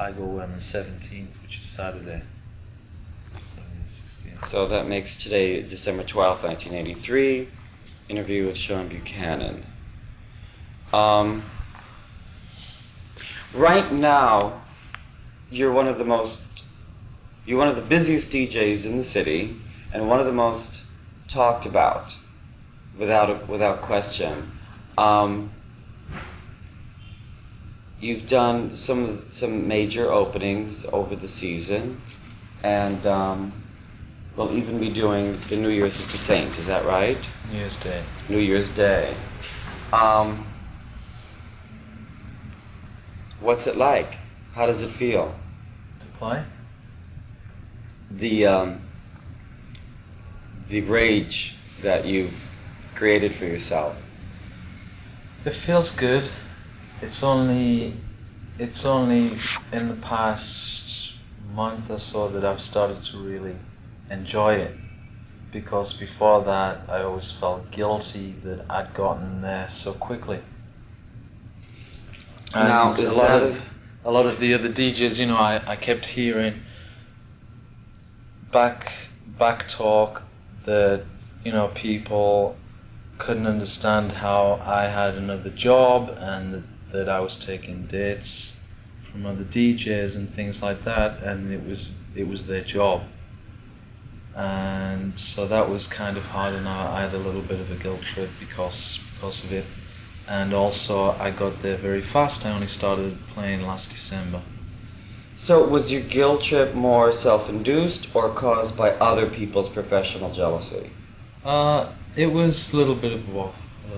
I go on the 17th, which is Saturday. 17th, 16th. So that makes today December 12th, 1983. Interview with Sean Buchanan. Right now, you're one of the busiest DJs in the city, and one of the most talked about, without question. You've done some major openings over the season, and we'll even be doing the New Year's is the Saint. Is that right? New Year's Day. New Year's Day. What's it like? How does it feel? To play? The rage that you've created for yourself. It feels good. It's only in the past month or so that I've started to really enjoy it, because before that I always felt guilty that I'd gotten there so quickly. And Now, a lot of the other DJs, you know, I kept hearing back talk that, you know, people couldn't understand how I had another job and that I was taking dates from other DJs and things like that, and it was their job. And so that was kind of hard, and I had a little bit of a guilt trip because of it. And also I got there very fast. I only started playing last December. So was your guilt trip more self-induced or caused by other people's professional jealousy? It was a little bit of both.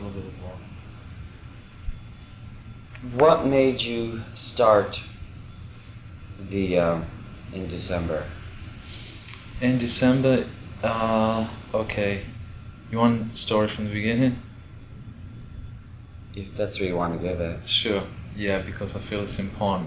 What made you start in December? In December, okay. You want the story from the beginning? If that's what you want to give it. Sure. Yeah, because I feel it's important.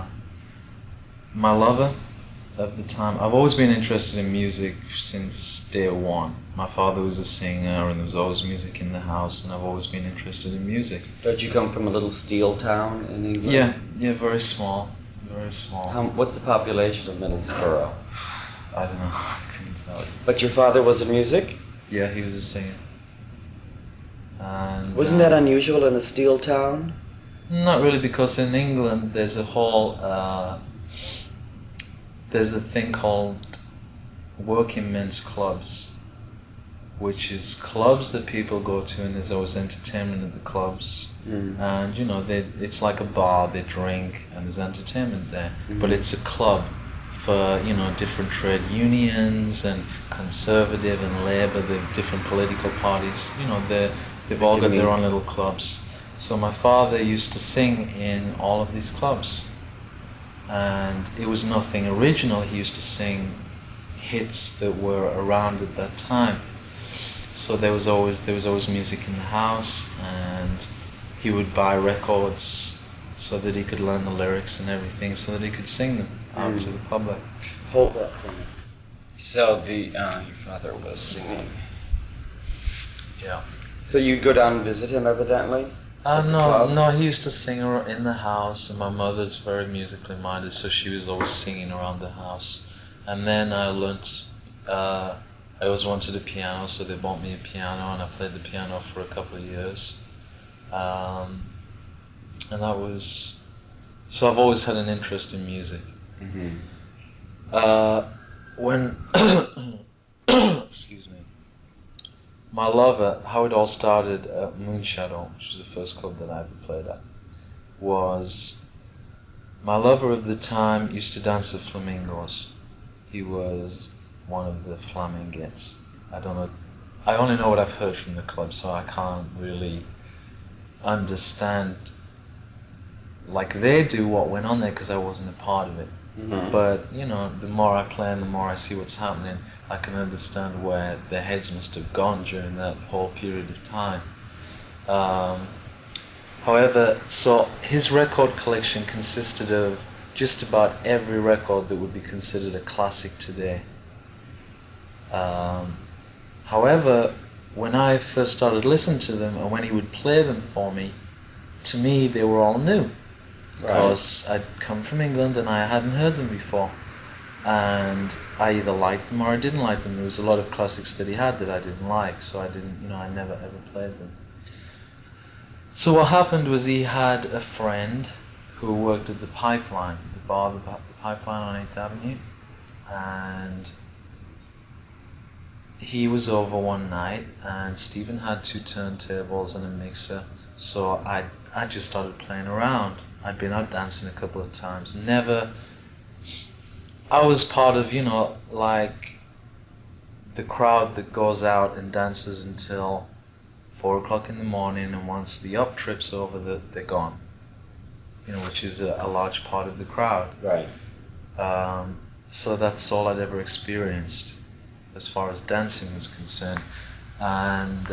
My lover at the time, I've always been interested in music since day one. My father was a singer and there was always music in the house, and I've always been interested in music. Did you come from a little steel town in England? Yeah, very small. What's the population of Middlesbrough? I don't know, I couldn't tell you. But your father was in music? Yeah, he was a singer. And, wasn't that unusual in a steel town? Not really, because in England there's a whole there's a thing called working men's clubs, which is clubs that people go to, and there's always entertainment at the clubs. And you know, it's like a bar, they drink and there's entertainment there. But it's a club for, you know, different trade unions and Conservative and Labour, the different political parties. You know, they've all got their own little clubs. So my father used to sing in all of these clubs, and it was nothing original. He used to sing hits that were around at that time. So there was always music in the house, and he would buy records so that he could learn the lyrics and everything, so that he could sing them out to the public. Hold that for me. So your father was singing. Yeah. So you'd go down and visit him, evidently? No, he used to sing in the house, and my mother's very musically minded, so she was always singing around the house. And then I learnt, I always wanted a piano, so they bought me a piano, and I played the piano for a couple of years. And that was, so I've always had an interest in music. When, excuse me, my lover, how it all started at Moonshadow, which was the first club that I ever played at, was my lover of the time used to dance the flamingos. He was one of the flamingates. I don't know, I only know what I've heard from the club, so I can't really understand like they do what went on there, because I wasn't a part of it. But, you know, the more I play and the more I see what's happening, I can understand where their heads must have gone during that whole period of time. However, so his record collection consisted of just about every record that would be considered a classic today. However, when I first started listening to them, and when he would play them for me, to me they were all new. because I'd come from England and I hadn't heard them before, and I either liked them or I didn't like them. There was a lot of classics that he had that I didn't like, so I didn't, I never ever played them. So what happened was he had a friend who worked at the Pipeline, the bar, the Pipeline on 8th Avenue, and he was over one night, and Stephen had 2 turntables and a mixer, so I just started playing around. I'd been out dancing a couple of times. I was part of, like the crowd that goes out and dances until 4 o'clock in the morning, and once the up trip's over, they're gone. Which is a large part of the crowd. Right. So that's all I'd ever experienced as far as dancing was concerned. And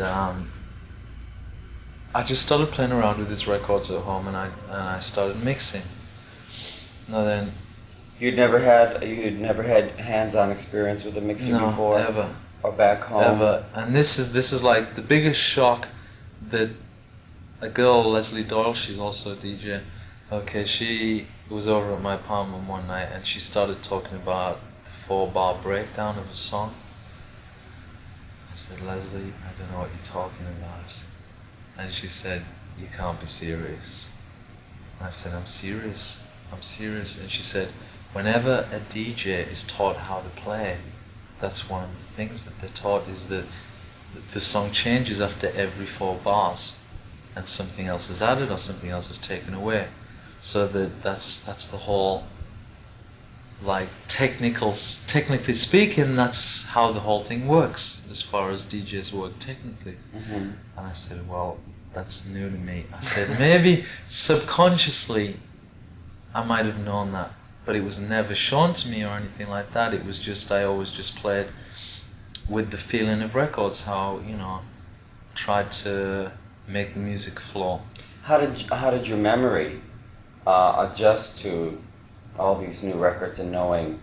I just started playing around with his records at home, and I started mixing. Now then, You'd never had hands-on experience with a mixer before? No, ever. Or back home? Ever. And this is like the biggest shock that a girl, Leslie Doyle, she's also a DJ. Okay, she was over at my apartment one night and she started talking about the 4-bar breakdown of a song. I said, Leslie, I don't know what you're talking about. And she said, you can't be serious. And I said, I'm serious. And she said, whenever a DJ is taught how to play, that's one of the things that they're taught, is that the song changes after every 4 bars, and something else is added or something else is taken away. So that's the whole, like, technically speaking, that's how the whole thing works as far as DJs work technically. Mm-hmm. And I said, well, that's new to me. I said, maybe subconsciously I might have known that, but it was never shown to me or anything like that. It was just, I always just played with the feeling of records, how, tried to make the music flow. How did your memory adjust to all these new records, and knowing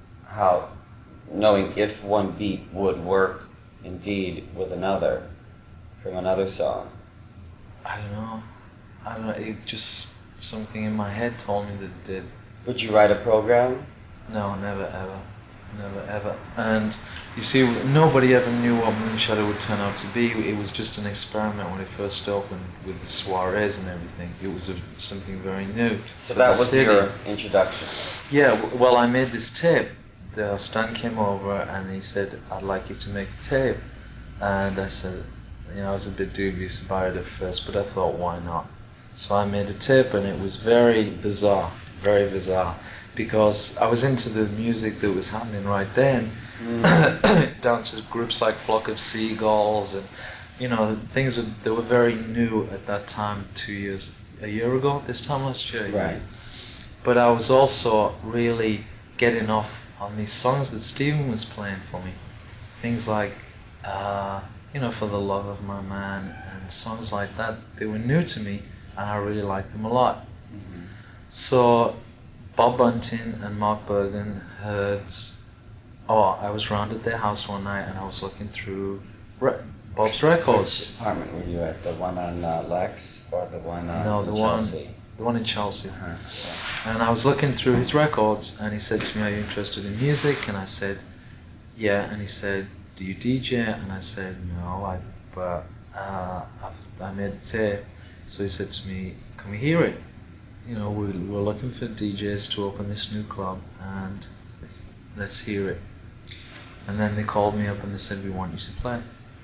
if one beat would work indeed with another from another song? I don't know. It just, something in my head told me that it did. Would you write a program? No, never ever. And you see, nobody ever knew what Moonshadow would turn out to be. It was just an experiment when it first opened with the soirees and everything. It was something very new. So that was your introduction? Yeah, well, I made this tape. Stan came over and he said, I'd like you to make a tape. And I said, I was a bit dubious about it at first, but I thought, why not? So I made a tape, and it was very bizarre, because I was into the music that was happening right then, down to groups like Flock of Seagulls, and things that were very new at that time. A year ago, this time last year. Right. But I was also really getting off on these songs that Stephen was playing for me, things like For the Love of My Man, and songs like that. They were new to me, and I really liked them a lot. Mm-hmm. So Bob Bunting and Mark Bergen heard, I was round at their house one night and I was looking through Bob's records. Which apartment were you at? The one on Lex or the one on Chelsea? The one in Chelsea. Uh-huh. Yeah. And I was looking through his records, and he said to me, are you interested in music? And I said, yeah. And he said, do you DJ? And I said, no, but I made a tape. So he said to me, can we hear it? We're looking for DJs to open this new club, and let's hear it. And then they called me up and they said, we want you to play.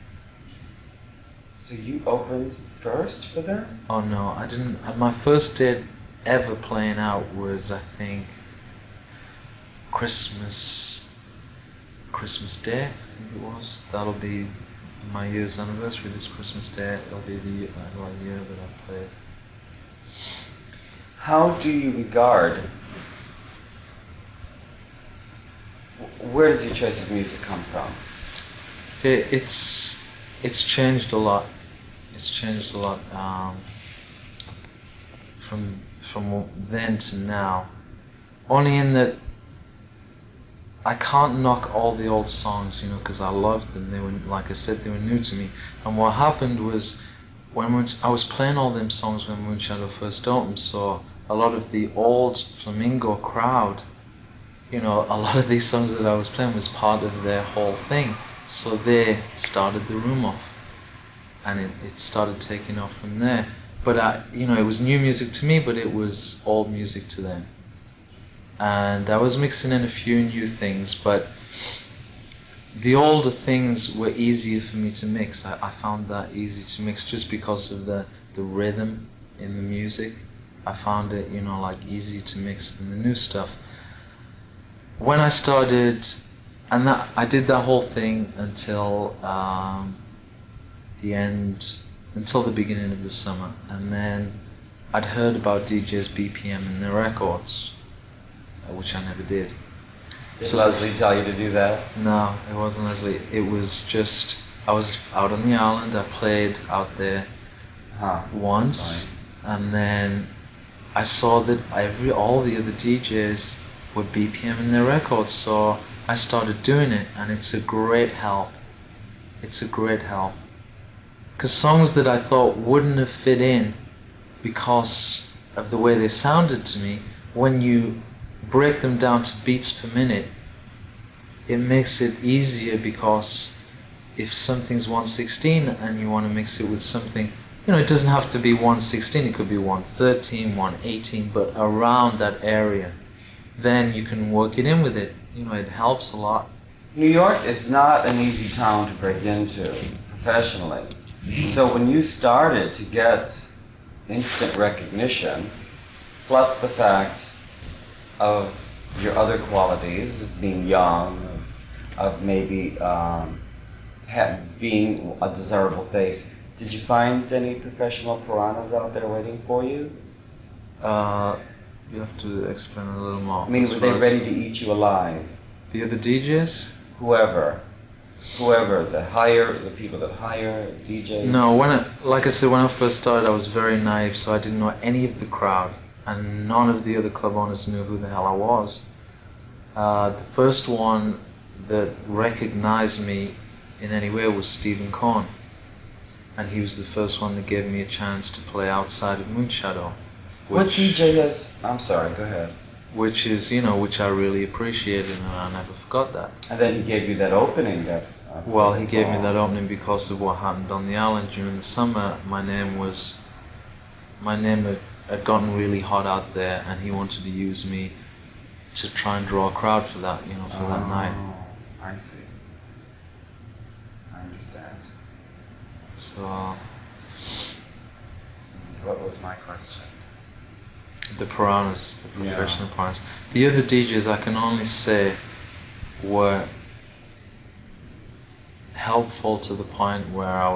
So you opened first for them? Oh no, I didn't. My first day ever playing out was, I think, Christmas Day, I think it was. That'll be my year's anniversary, this Christmas Day. It'll be the year that I played. How do you regard, where does your choice of music come from? It's changed a lot. From then to now. Only in that I can't knock all the old songs, because I loved them. They were, like I said, they were new to me. And what happened was, I was playing all them songs when Moonshadow first opened, so a lot of the old flamenco crowd, you know, a lot of these songs that I was playing was part of their whole thing. So they started the room off, and it started taking off from there. But it was new music to me, but it was old music to them. And I was mixing in a few new things, but the older things were easier for me to mix. I found that easy to mix just because of the rhythm in the music. I found it, easy to mix than the new stuff. When I started, and I did that whole thing until until the beginning of the summer, and then I'd heard about DJs BPM and their records, which I never did. Did Leslie tell you to do that? No, it wasn't Leslie. It was just, I was out on the island, I played out there once, and then I saw that all the other DJs were BPM in their records, so I started doing it, and it's a great help. It's a great help. Because songs that I thought wouldn't have fit in because of the way they sounded to me, when you break them down to beats per minute, it makes it easier, because if something's 116 and you want to mix it with something, it doesn't have to be 116, it could be 113, 118, but around that area, then you can work it in with it. It helps a lot. New York is not an easy town to break into professionally. So when you started to get instant recognition, plus the fact of your other qualities, of being young, of maybe being a desirable face, did you find any professional piranhas out there waiting for you? You have to explain a little more. I mean, were they ready to eat you alive? The other DJs? Whoever, the people that hire DJs? No, like I said, when I first started, I was very naive, so I didn't know any of the crowd, and none of the other club owners knew who the hell I was. The first one that recognized me in any way was Stephen Korn, and he was the first one that gave me a chance to play outside of Moonshadow. What DJ has... I'm sorry, go ahead. Which is, which I really appreciated, and I never forgot that. And then he gave you that opening. Well, he gave me that opening because of what happened on the island during the summer. My name had gotten really hot out there, and he wanted to use me to try and draw a crowd for that, for that night. I see. I understand. So... What was my question? The piranhas, the professional piranhas. The other DJs, I can only say, were helpful to the point where I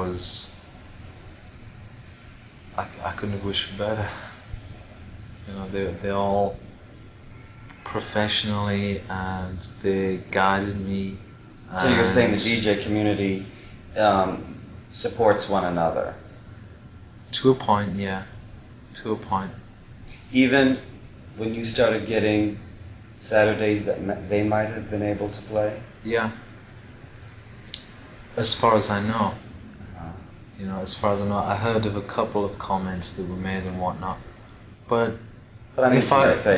couldn't have wished for better. They all professionally, and they guided me. So you're saying the DJ community supports one another? To a point, yeah. To a point. Even when you started getting Saturdays that they might have been able to play? Yeah. As far as I know. As far as I know, I heard of a couple of comments that were made and whatnot. But I mean,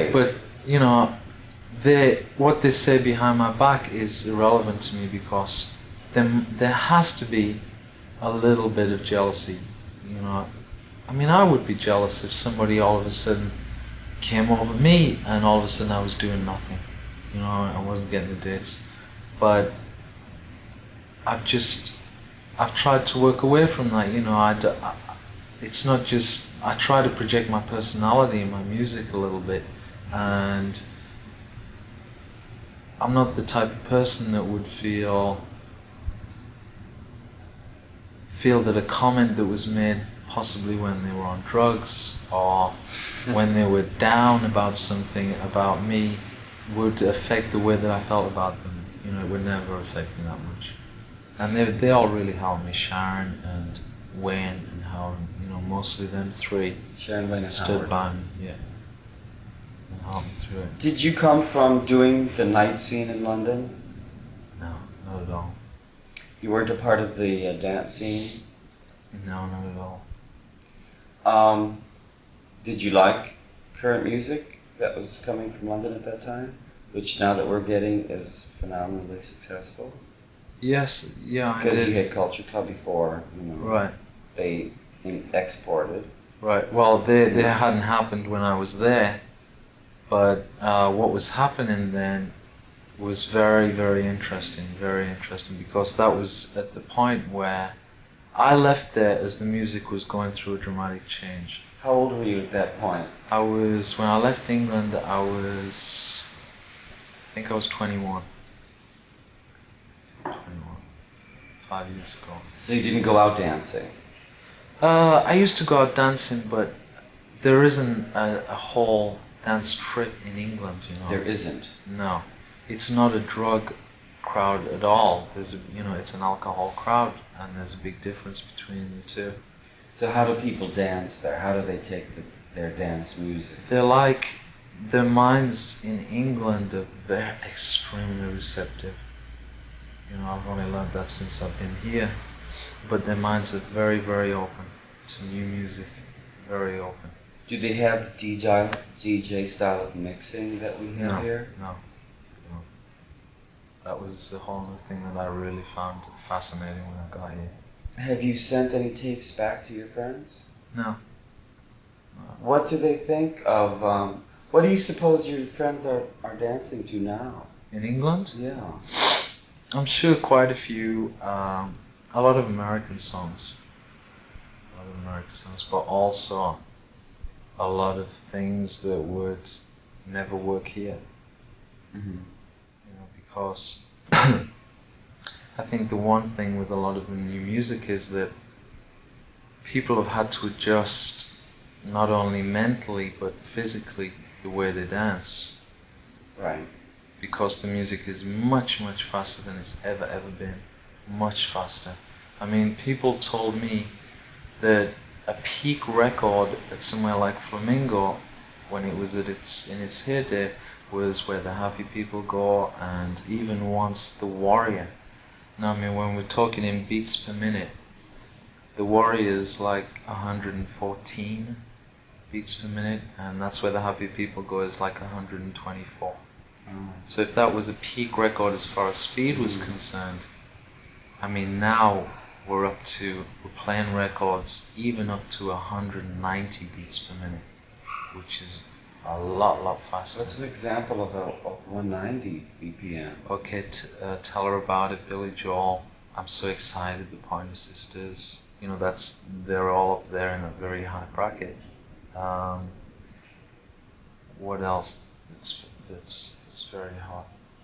what they say behind my back is irrelevant to me, because there has to be a little bit of jealousy. I mean, I would be jealous if somebody all of a sudden came over me and all of a sudden I was doing nothing. I wasn't getting the dates. But I've tried to work away from that. It's not just, I try to project my personality in my music a little bit, and I'm not the type of person that would feel that a comment that was made possibly when they were on drugs or when they were down about something about me would affect the way that I felt about them. It would never affect me that much. And they all really helped me, Sharon and Wayne and Howard, mostly them three. Sharon, Wayne and stood Howard. by me, yeah. And helped me through it. Did you come from doing the night scene in London? No, not at all. You weren't a part of the dance scene? No, not at all. Did you like current music that was coming from London at that time, which now that we're getting is phenomenally successful? Yes, yeah, I Because you did. had Culture Club before, Right, they exported. right. Well, they hadn't happened when I was there, but what was happening then was very interesting because that was at the point where I left there as the music was going through a dramatic change. How old were you at that point? When I left England, I think I was 21. 5 years ago. So you didn't go out dancing? I used to go out dancing, but there isn't a whole dance trip in England, you know. There isn't? No. It's not a drug crowd at all. It's an alcohol crowd, and there's a big difference between the two. So how do people dance there? How do they take their dance music? Their minds in England are very extremely receptive. I've only learned that since I've been here, but their minds are very open to new music, very open. Do they have DJ style of mixing that we have here? No. That was the whole new thing that I really found fascinating when I got here. Have you sent any tapes back to your friends? No. What do they think of, what do you suppose your friends are dancing to now? In England? Yeah. I'm sure quite a few, a lot of American songs. But also a lot of things that would never work here. Mm-hmm. Because I think the one thing with a lot of the new music is that people have had to adjust not only mentally but physically the way they dance. Right. Because the music is much faster than it's ever been. Much faster. I mean, people told me that a peak record at somewhere like Flamingo, when it was in its heyday, was Where the Happy People Go, and even once The Warrior. Now, I mean, when we're talking in beats per minute, The Warrior is like 114 beats per minute, and that's Where the Happy People Go is like 124. So if that was a peak record as far as speed was concerned, I mean, now we're playing records even up to 190 beats per minute, which is a lot faster. What's an example of 190 BPM? Okay, Tell Her About It, Billy Joel, I'm So Excited, the Pointer Sisters, they're all up there in a very high bracket. What else that's very hot?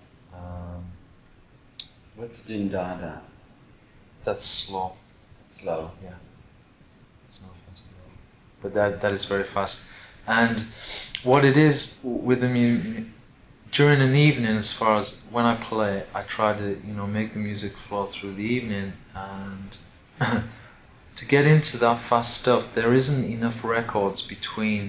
What's Din Dada? That's slow. Slow. Yeah. It's not fast at all. But that is very fast. And what it is with the during an evening, as far as when I play, I try to make the music flow through the evening, and to get into that fast stuff, there isn't enough records between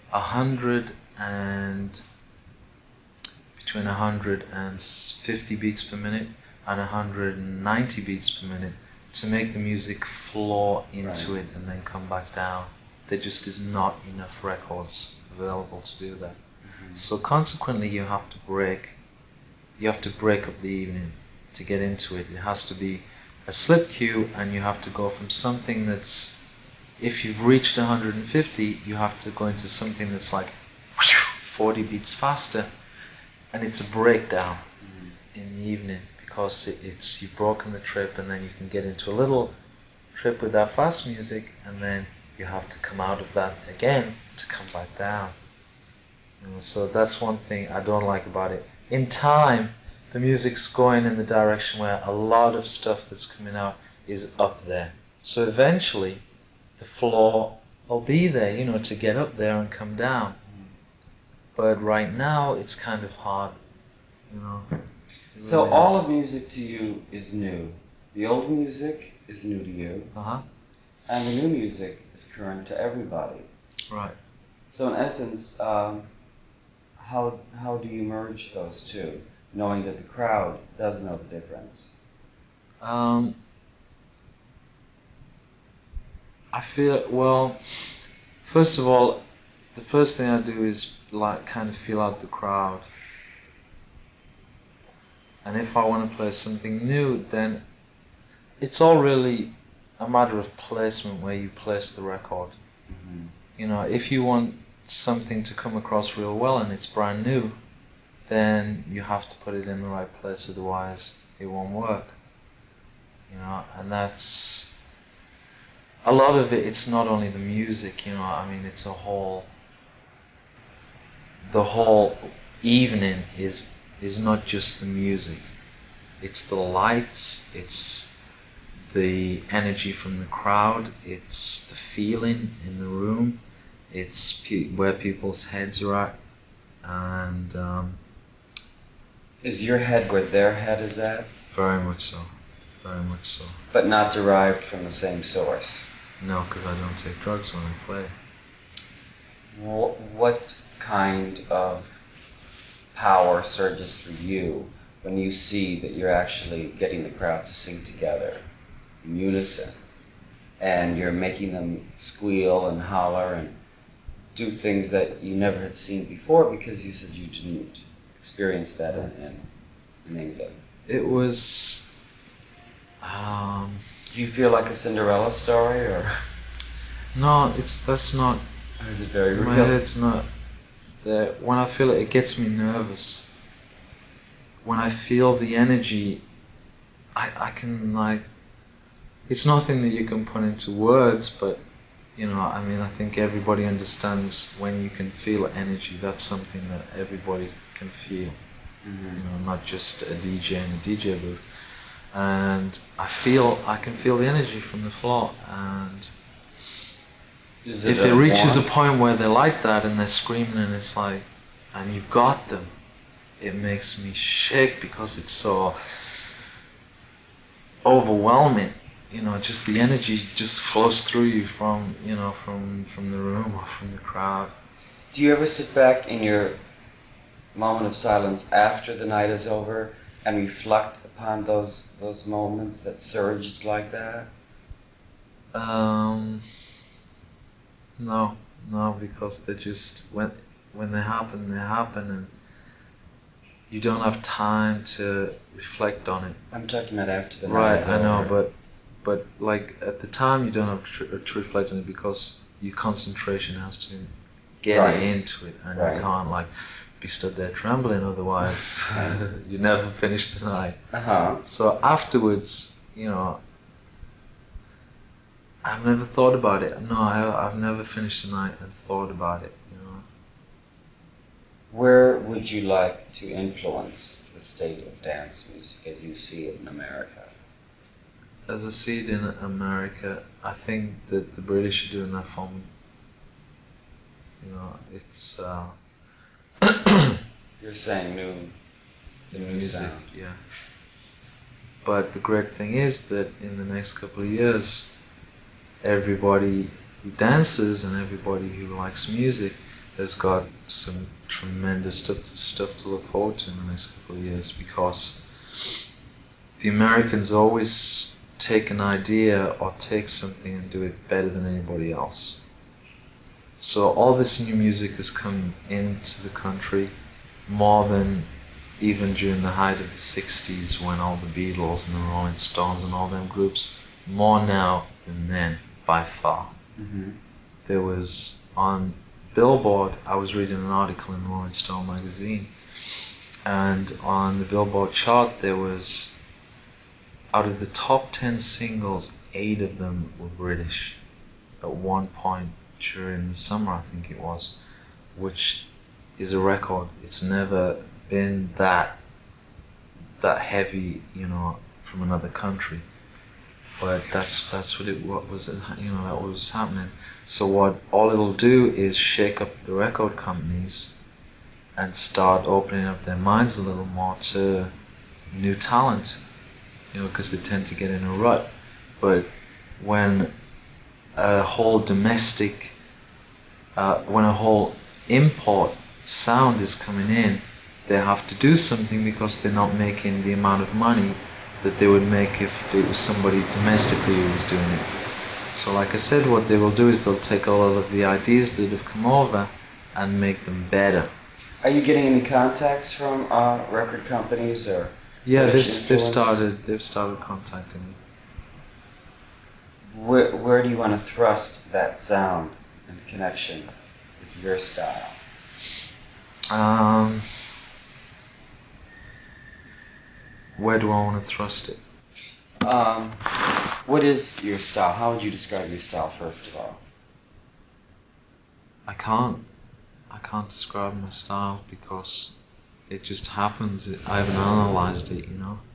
150 beats per minute and 190 beats per minute to make the music flow into it and then come back down. There just is not enough records available to do that. Mm-hmm. So consequently, you have to break up the evening to get into it. It has to be a slip cue, and you have to go from something that's, if you've reached 150, you have to go into something that's like 40 beats faster, and it's a breakdown in the evening, because you've broken the trip, and then you can get into a little trip with that fast music, and then you have to come out of that again to come back down. So that's one thing I don't like about it. In time, the music's going in the direction where a lot of stuff that's coming out is up there. So eventually, the floor will be there, to get up there and come down. But right now, it's kind of hard, So all of music to you is new. The old music is new to you. And the new music is current to everybody. Right. So in essence, how do you merge those two, knowing that the crowd does know the difference? I feel, well, first of all, the first thing I do is like kind of feel out the crowd. And if I want to play something new, then it's all really a matter of placement, where you place the record. Mm-hmm. You know, if you want something to come across real well and it's brand new, then you have to put it in the right place, otherwise it won't work. You know, and that's a lot of it. It's not only the music, you know, I mean, it's the whole evening is not just the music. It's the lights, it's the energy from the crowd, it's the feeling in the room, it's where people's heads are at, and Is your head where their head is at? very much so, very much so. But not derived from the same source? No, because I don't take drugs when I play. What kind of power surges through you when you see that you're actually getting the crowd to sing together in unison, and you're making them squeal and holler and do things that you never had seen before, because you said you didn't experience that in England? It was... Do you feel like a Cinderella story, or no, that's not... or is it very real? My head's not there. When I feel it, it gets me nervous. When I feel the energy, I can, like... It's nothing that you can put into words, but, you know, I mean, I think everybody understands when you can feel energy. That's something that everybody can feel. Mm-hmm. You know, not just a DJ in a DJ booth. And I can feel the energy from the floor, and if it reaches a point where they're like that and they're screaming and it's like, and you've got them, it makes me shake because it's so overwhelming. You know, just the energy just flows through you from, you know, from the room or from the crowd. Do you ever sit back in your moment of silence after the night is over and reflect upon those moments that surged like that? No, because they just, when they happen, and you don't have time to reflect on it. I'm talking about after the night Right, is I know, over. but like at the time you don't have to reflect on it, because your concentration has to get Right. into it, and Right. you can't like be stood there trembling, otherwise you never finish the night. Uh-huh. So afterwards, you know, I've never thought about it. No, I've never finished the night and thought about it, you know. Where would you like to influence the state of dance music as you see it in America? As I see it in America, I think that the British are doing that for me. You know, it's You're saying the new music, sound. yeah. But the great thing is that in the next couple of years, everybody who dances and everybody who likes music has got some tremendous stuff to look forward to in the next couple of years, because the Americans always take an idea or take something and do it better than anybody else. So all this new music has come into the country more than even during the height of the 60s, when all the Beatles and the Rolling Stones and all them groups, more now than then, by far. Mm-hmm. There was, on Billboard, I was reading an article in Rolling Stone magazine, and on the Billboard chart there was, out of the top 10 singles, 8 of them were British at one point during the summer, I think it was, which is a record. It's never been that heavy, you know, from another country. But that's what was, you know, that was happening. So what all it'll do is shake up the record companies and start opening up their minds a little more to new talent, you know, because they tend to get in a rut. But when a whole domestic, when a whole import sound is coming in, they have to do something, because they're not making the amount of money that they would make if it was somebody domestically who was doing it. So like I said, what they will do is they'll take a lot of the ideas that have come over and make them better. Are you getting any contacts from record companies or? Yeah, they've influence? started contacting me. Where do you want to thrust that sound and connection with your style? Where do I want to thrust it? What is your style? How would you describe your style, first of all? I can't describe my style because it just happens. I haven't analyzed it, you know.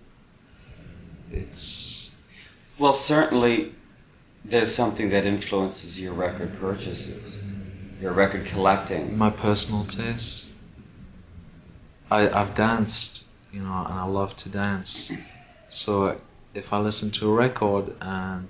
It's... Well, certainly there's something that influences your record purchases, your record collecting. My personal taste. I've danced, you know, and I love to dance. So if I listen to a record and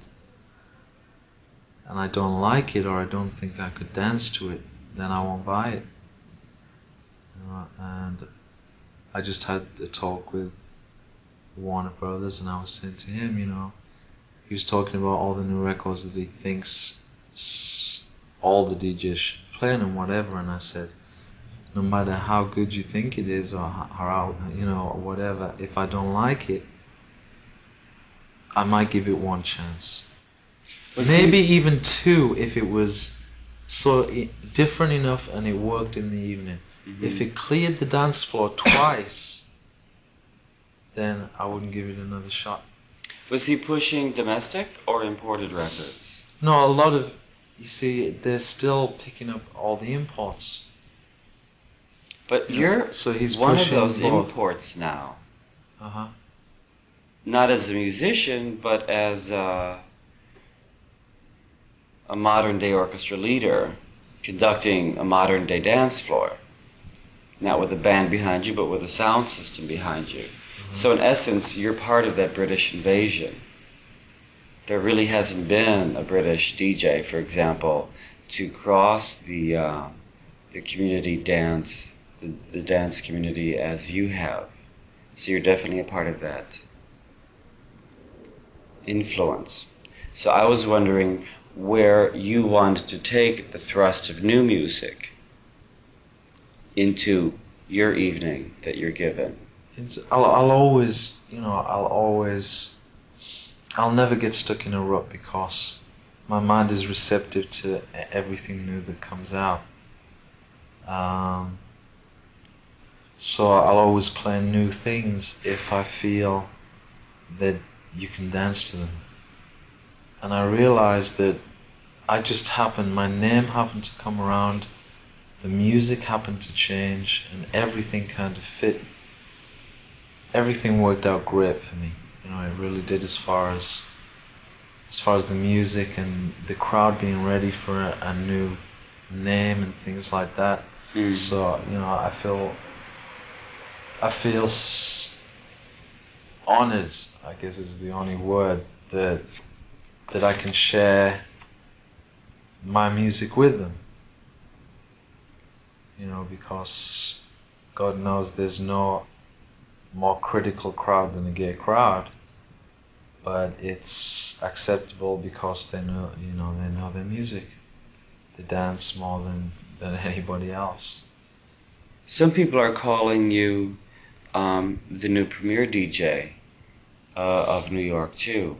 I don't like it or I don't think I could dance to it, then I won't buy it. You know, and I just had a talk with Warner Brothers, and I was saying to him, you know, he was talking about all the new records that he thinks all the DJs should play and whatever, and I said, no matter how good you think it is or how you know, or whatever, if I don't like it, I might give it one chance. Maybe even two if it was so different enough and it worked in the evening. Mm-hmm. If it cleared the dance floor twice, then I wouldn't give it another shot. Was he pushing domestic or imported records? No, a lot of, you see, they're still picking up all the imports. But you're so he's one of pushing those both. Imports now. Uh-huh. Not as a musician, but as a modern-day orchestra leader conducting a modern-day dance floor. Not with a band behind you, but with a sound system behind you. Mm-hmm. So in essence, you're part of that British invasion. There really hasn't been a British DJ, for example, to cross the community dance, the dance community as you have. So you're definitely a part of that influence. So I was wondering where you wanted to take the thrust of new music into your evening that you're given. I'll always, you know, I'll never get stuck in a rut because my mind is receptive to everything new that comes out. So I'll always play new things if I feel that you can dance to them. And I realized that my name happened to come around, the music happened to change, and everything kind of fit. Everything worked out great for me. You know, it really did as far as the music and the crowd being ready for a new name and things like that. Mm. So, you know, I feel honored, I guess is the only word, that I can share my music with them. You know, because God knows there's no more critical crowd than a gay crowd, but it's acceptable because they know their music. They dance more than anybody else. Some people are calling you the new premier DJ of New York too.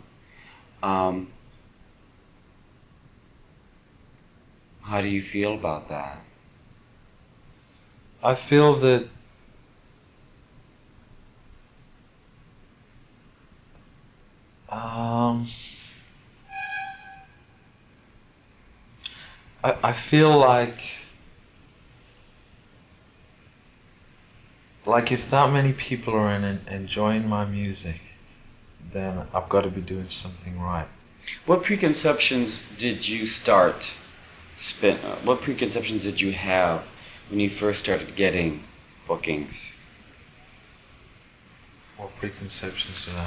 How do you feel about that? I feel that I feel like if that many people are enjoying my music, then I've got to be doing something right. What preconceptions did you what preconceptions did you have when you first started getting bookings? What preconceptions did I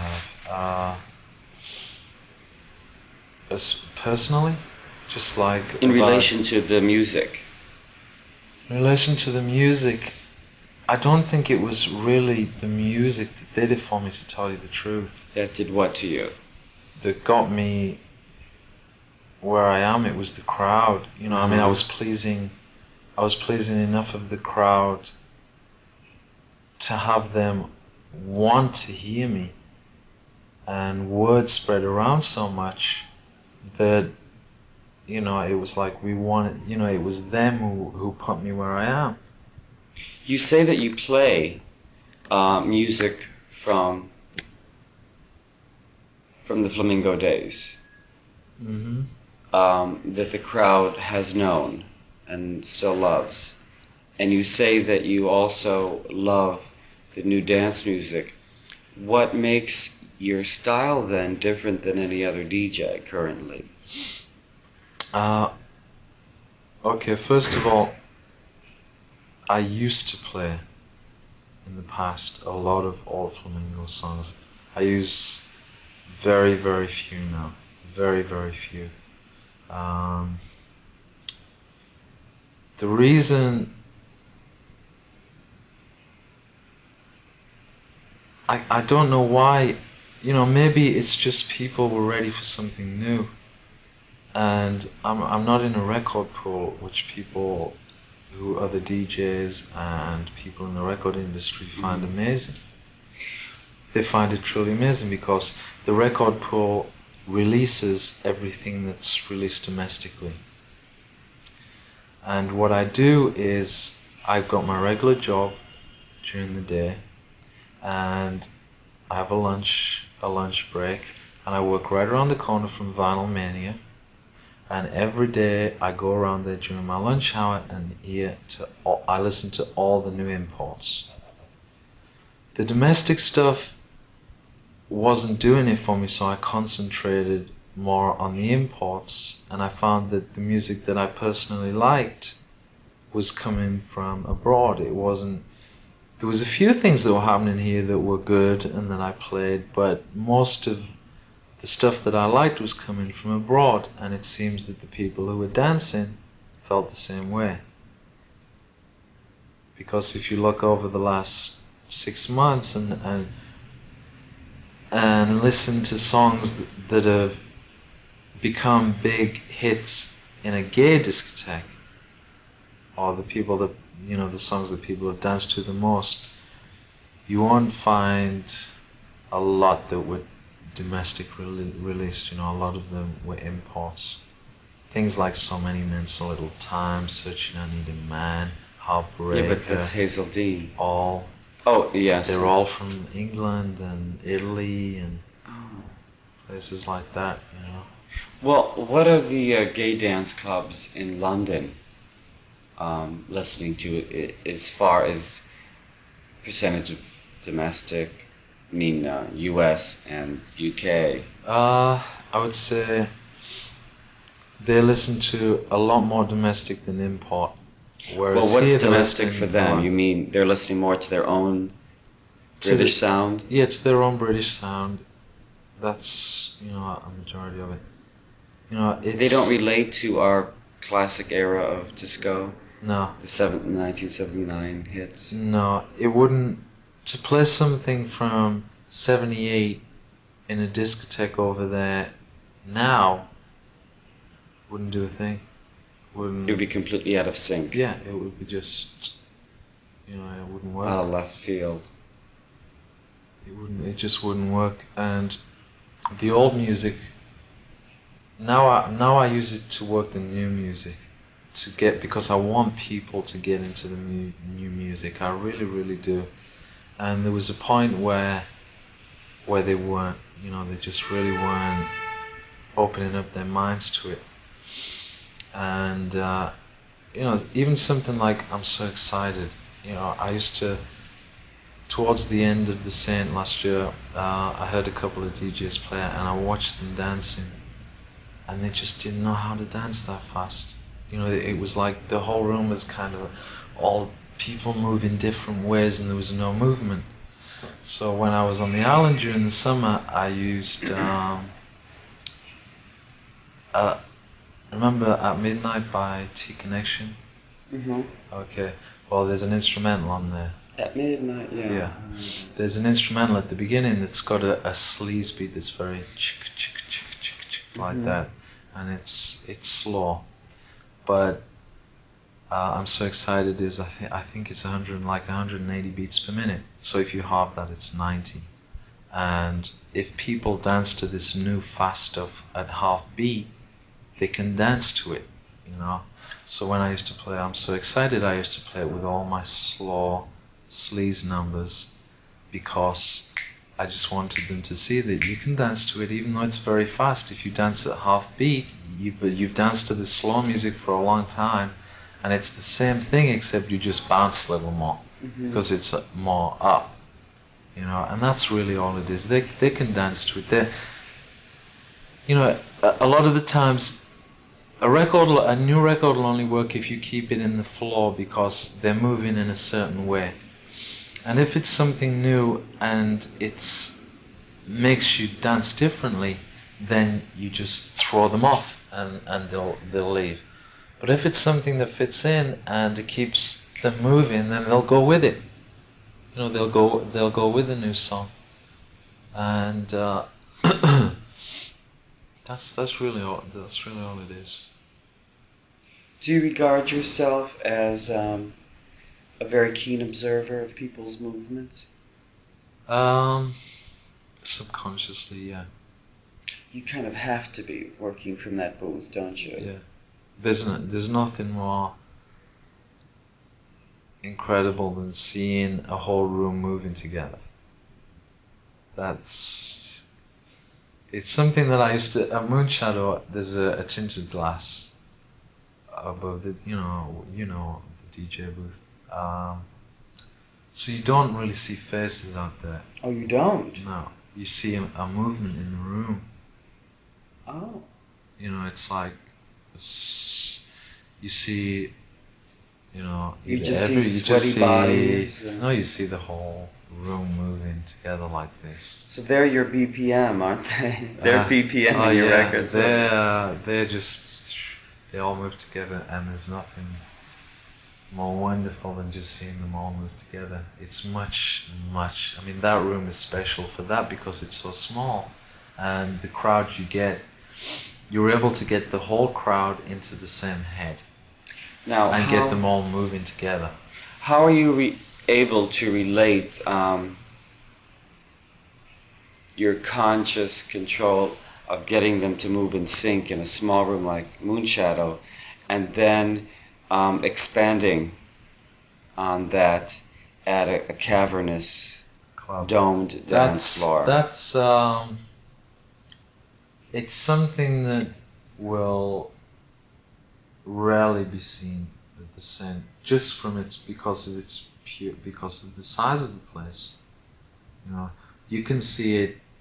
have? Personally? Just like... In relation to the music? In relation to the music, I don't think it was really the music that did it for me, to tell you the truth. That did what to you? That got me where I am. It was the crowd. You know, I mean, I was pleasing I was pleasing enough of the crowd to have them want to hear me, and word spread around so much that, you know, it was like we wanted, you know, it was them who put me where I am. You say that you play music from the Flamingo days, Mm-hmm. that the crowd has known and still loves. And you say that you also love the new dance music. What makes your style then different than any other DJ currently? Okay, first of all, I used to play in the past a lot of old flamenco songs. I use very, very few now. Very, very few. The reason I don't know why, you know, maybe it's just people were ready for something new. And I'm not in a record pool, which people who other DJs and people in the record industry find amazing. They find it truly amazing because the record pool releases everything that's released domestically. And what I do is I've got my regular job during the day, and I have a lunch break, and I work right around the corner from Vinyl Mania. And every day I go around there during my lunch hour and I listen to all the new imports. The domestic stuff wasn't doing it for me, so I concentrated more on the imports, and I found that the music that I personally liked was coming from abroad. There was a few things that were happening here that were good and that I played, but most of the stuff that I liked was coming from abroad, and it seems that the people who were dancing felt the same way. Because if you look over the last 6 months and listen to songs that have become big hits in a gay discotheque, or the people that, you know, the songs that people have danced to the most, you won't find a lot that were domestic released. You know, a lot of them were imports. Things like So Many Men, So Little Time, Searching I Need a Man, Heartbreaker. Yeah, but that's Hazel Dean. All. Oh, yes. They're all from England and Italy and places like that, you know. Well, what are the gay dance clubs in London listening to as far as percentage of domestic, I mean US and UK? I would say they listen to a lot more domestic than import. Whereas well, what's here domestic for them? You mean they're listening more to their own British sound? Yeah, it's their own British sound. That's, you know, a majority of it. You know, they don't relate to our classic era of disco? No. The 1979 hits? No, it wouldn't. To play something from 78 in a discotheque over there now wouldn't do a thing. Wouldn't. It would be completely out of sync. Yeah, it would be just, you know, it wouldn't work. Out of left field. It just wouldn't work. And the old music, now I use it to work the new music, because I want people to get into the new music. I really, really do. And there was a point where they weren't, you know, they just really weren't opening up their minds to it. And you know, even something like I'm So Excited, you know, I used to, towards the end of the Saint last year, I heard a couple of DJs play it, and I watched them dancing, and they just didn't know how to dance that fast. You know, it was like the whole room was kind of all people moving different ways, and there was no movement. So when I was on the island during the summer, I used, remember At Midnight by T-Connection? Mm-hmm. Okay, well there's an instrumental on there. At Midnight, yeah. Yeah. There's an instrumental at the beginning that's got a sleaze beat that's very chick chick chick chick chick like that, and it's slow, but I'm so excited is I think it's 100 like 180 beats per minute. So if you halve that, it's 90. And if people dance to this new fast stuff at half beat, they can dance to it, you know. So when I used to play, I'm so excited. I used to play it with all my slow sleaze numbers because I just wanted them to see that you can dance to it even though it's very fast. If you dance at half beat, you've danced to the slow music for a long time, and it's the same thing except you just bounce a little more because it's more up, you know. And that's really all it is. They can dance to it. They, you know, a lot of the times a new record will only work if you keep it in the flow because they're moving in a certain way. And if it's something new and it's makes you dance differently, then you just throw them off and they'll leave. But if it's something that fits in and it keeps them moving, then they'll go with it. You know, they'll go with the new song. And that's really all it is. Do you regard yourself as a very keen observer of people's movements? Subconsciously, yeah. You kind of have to be working from that booth, don't you? Yeah. There's nothing more incredible than seeing a whole room moving together. It's something that I used to, at Moonshadow, there's a tinted glass above the, you know, the DJ booth. So you don't really see faces out there. Oh, you don't? No. You see a movement in the room. Oh. You know, it's like, you see, you know, you just see sweaty bodies. No, you see the whole room moving together like this. So they're your BPM, aren't they? They're BPM in your records. They all move together, and there's nothing more wonderful than just seeing them all move together. It's much, I mean, that room is special for that because it's so small, and the crowd you're able to get the whole crowd into the same head. Now, and get them all moving together. How are you able to relate your conscious control of getting them to move in sync in a small room like Moonshadow, and then expanding on that at a cavernous, domed dance floor? It's something that will rarely be seen at the same, just from because of the size of the place. You know, you can see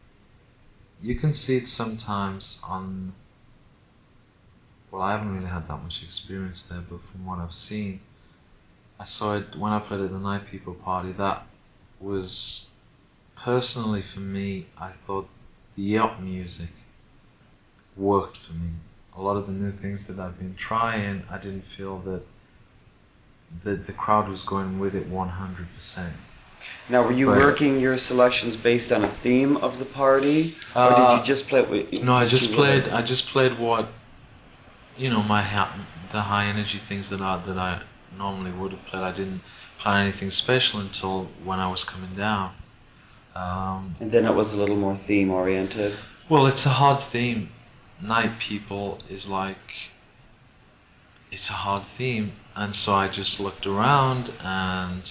it sometimes on, well, I haven't really had that much experience there, but from what I've seen, I saw it when I played at the Night People party. That was, personally for me, I thought the yacht music worked for me. A lot of the new things that I've been trying, I didn't feel that the crowd was going with it 100%. Now, were you working your selections based on a theme of the party, or did you just play it with? No, I just played what, you know, the high energy things that I normally would have played. I didn't plan anything special until when I was coming down. And then it was a little more theme oriented. Well, it's a hard theme. Night People is like, it's a hard theme, and so I just looked around and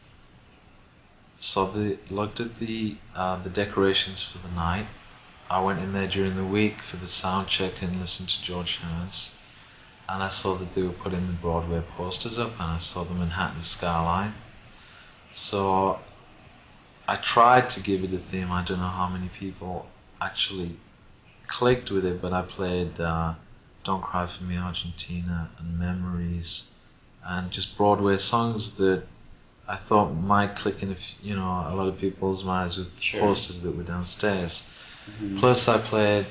looked at the decorations for the night. I went in there during the week for the sound check and listened to George Hearns, and I saw that they were putting the Broadway posters up, and I saw the Manhattan skyline. So I tried to give it a theme. I don't know how many people actually clicked with it, but I played Don't Cry For Me Argentina and Memories, and just Broadway songs that I thought might click in a lot of people's minds with posters that were downstairs. Mm-hmm. Plus I played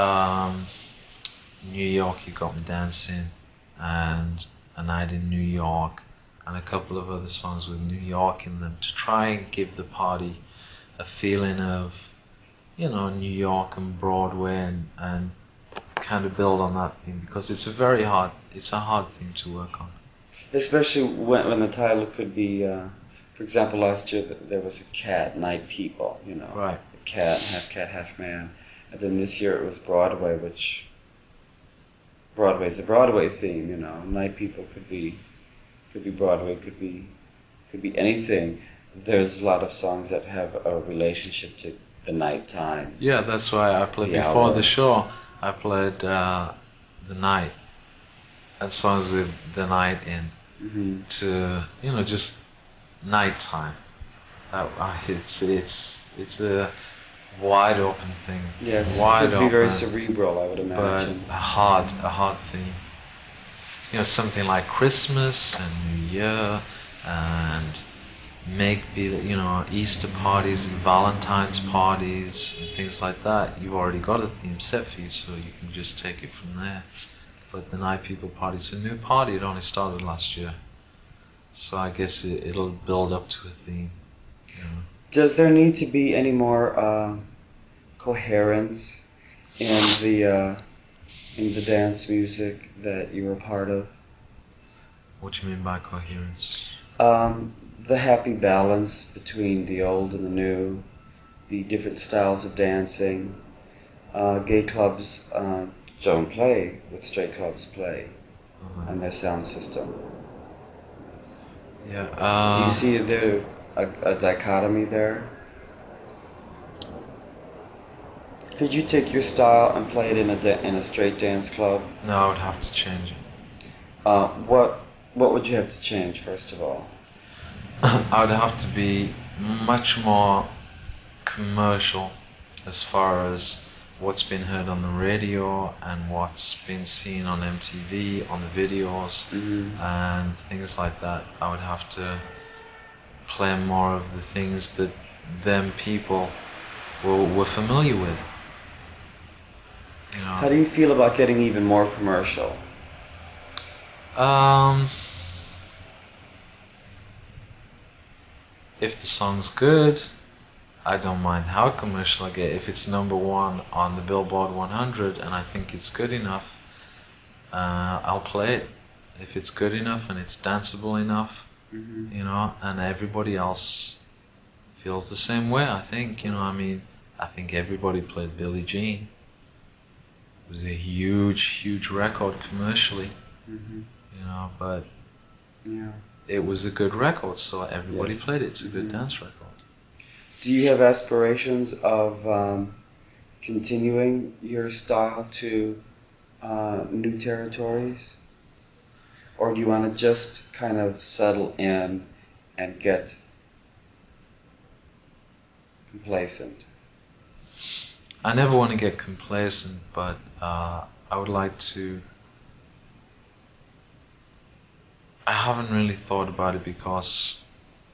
New York, You Got Me Dancing, and A Night in New York, and a couple of other songs with New York in them to try and give the party a feeling of, you know, New York and Broadway, and kind of build on that theme, because it's a hard thing to work on. Especially when the title could be, for example, last year there was a cat, Night People, you know. Right. A cat, half man. And then this year it was Broadway, which Broadway's a Broadway theme, you know. Night People could be Broadway, could be anything. There's a lot of songs that have a relationship to the nighttime. Yeah, that's why I played before the show. I played the night and songs with the night in to just nighttime. It's a wide open thing. Yeah, it could be very cerebral, I would imagine. But a hard theme. Something like Christmas and New Year and Easter parties and Valentine's parties and things like that. You've already got a theme set for you, so you can just take it from there. But the Night People party, it's a new party. It only started last year, so I guess it'll build up to a theme. Does there need to be any more coherence in the dance music that you were part of? What do you mean by coherence? The happy balance between the old and the new, the different styles of dancing. Gay clubs don't play what straight clubs play and their sound system. Yeah. Do you see there a dichotomy there? Could you take your style and play it in a straight dance club? No, I would have to change it. What would you have to change, first of all? I would have to be much more commercial as far as what's been heard on the radio and what's been seen on MTV, on the videos and things like that. I would have to play more of the things that them people were familiar with. How do you feel about getting even more commercial? If the song's good, I don't mind how commercial I get. If it's number one on the Billboard 100 and I think it's good enough, I'll play it. If it's good enough and it's danceable enough, and everybody else feels the same way, I think. I think everybody played Billie Jean. It was a huge record commercially, but it was a good record, so everybody played it. It's a good dance record. Do you have aspirations of continuing your style to new territories? Or do you want to just kind of settle in and get complacent? I never want to get complacent, but I would like to... I haven't really thought about it because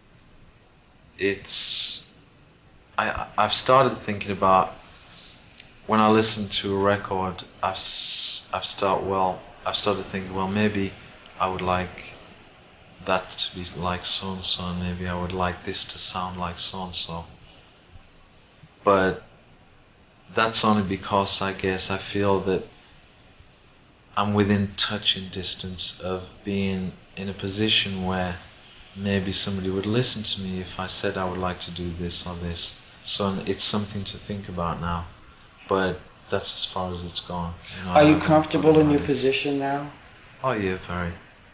I've started thinking about when I listen to a record, I've started thinking, well, maybe I would like that to be like so and so, and maybe I would like this to sound like so and so. But that's only because I guess I feel that I'm within touching distance of being in a position where maybe somebody would listen to me if I said I would like to do this or this. So it's something to think about now, but that's as far as it's gone. Are you comfortable in your position now? Oh yeah, very.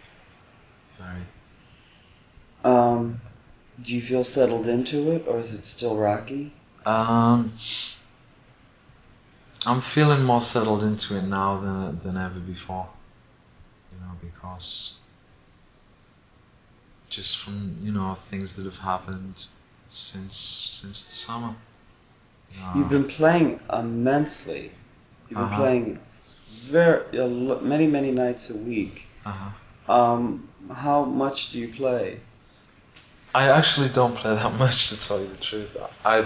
Do you feel settled into it, or is it still rocky? I'm feeling more settled into it now than ever before. Because just from things that have happened since the summer. You've been playing immensely. You've been playing many nights a week. How much do you play? I actually don't play that much, to tell you the truth.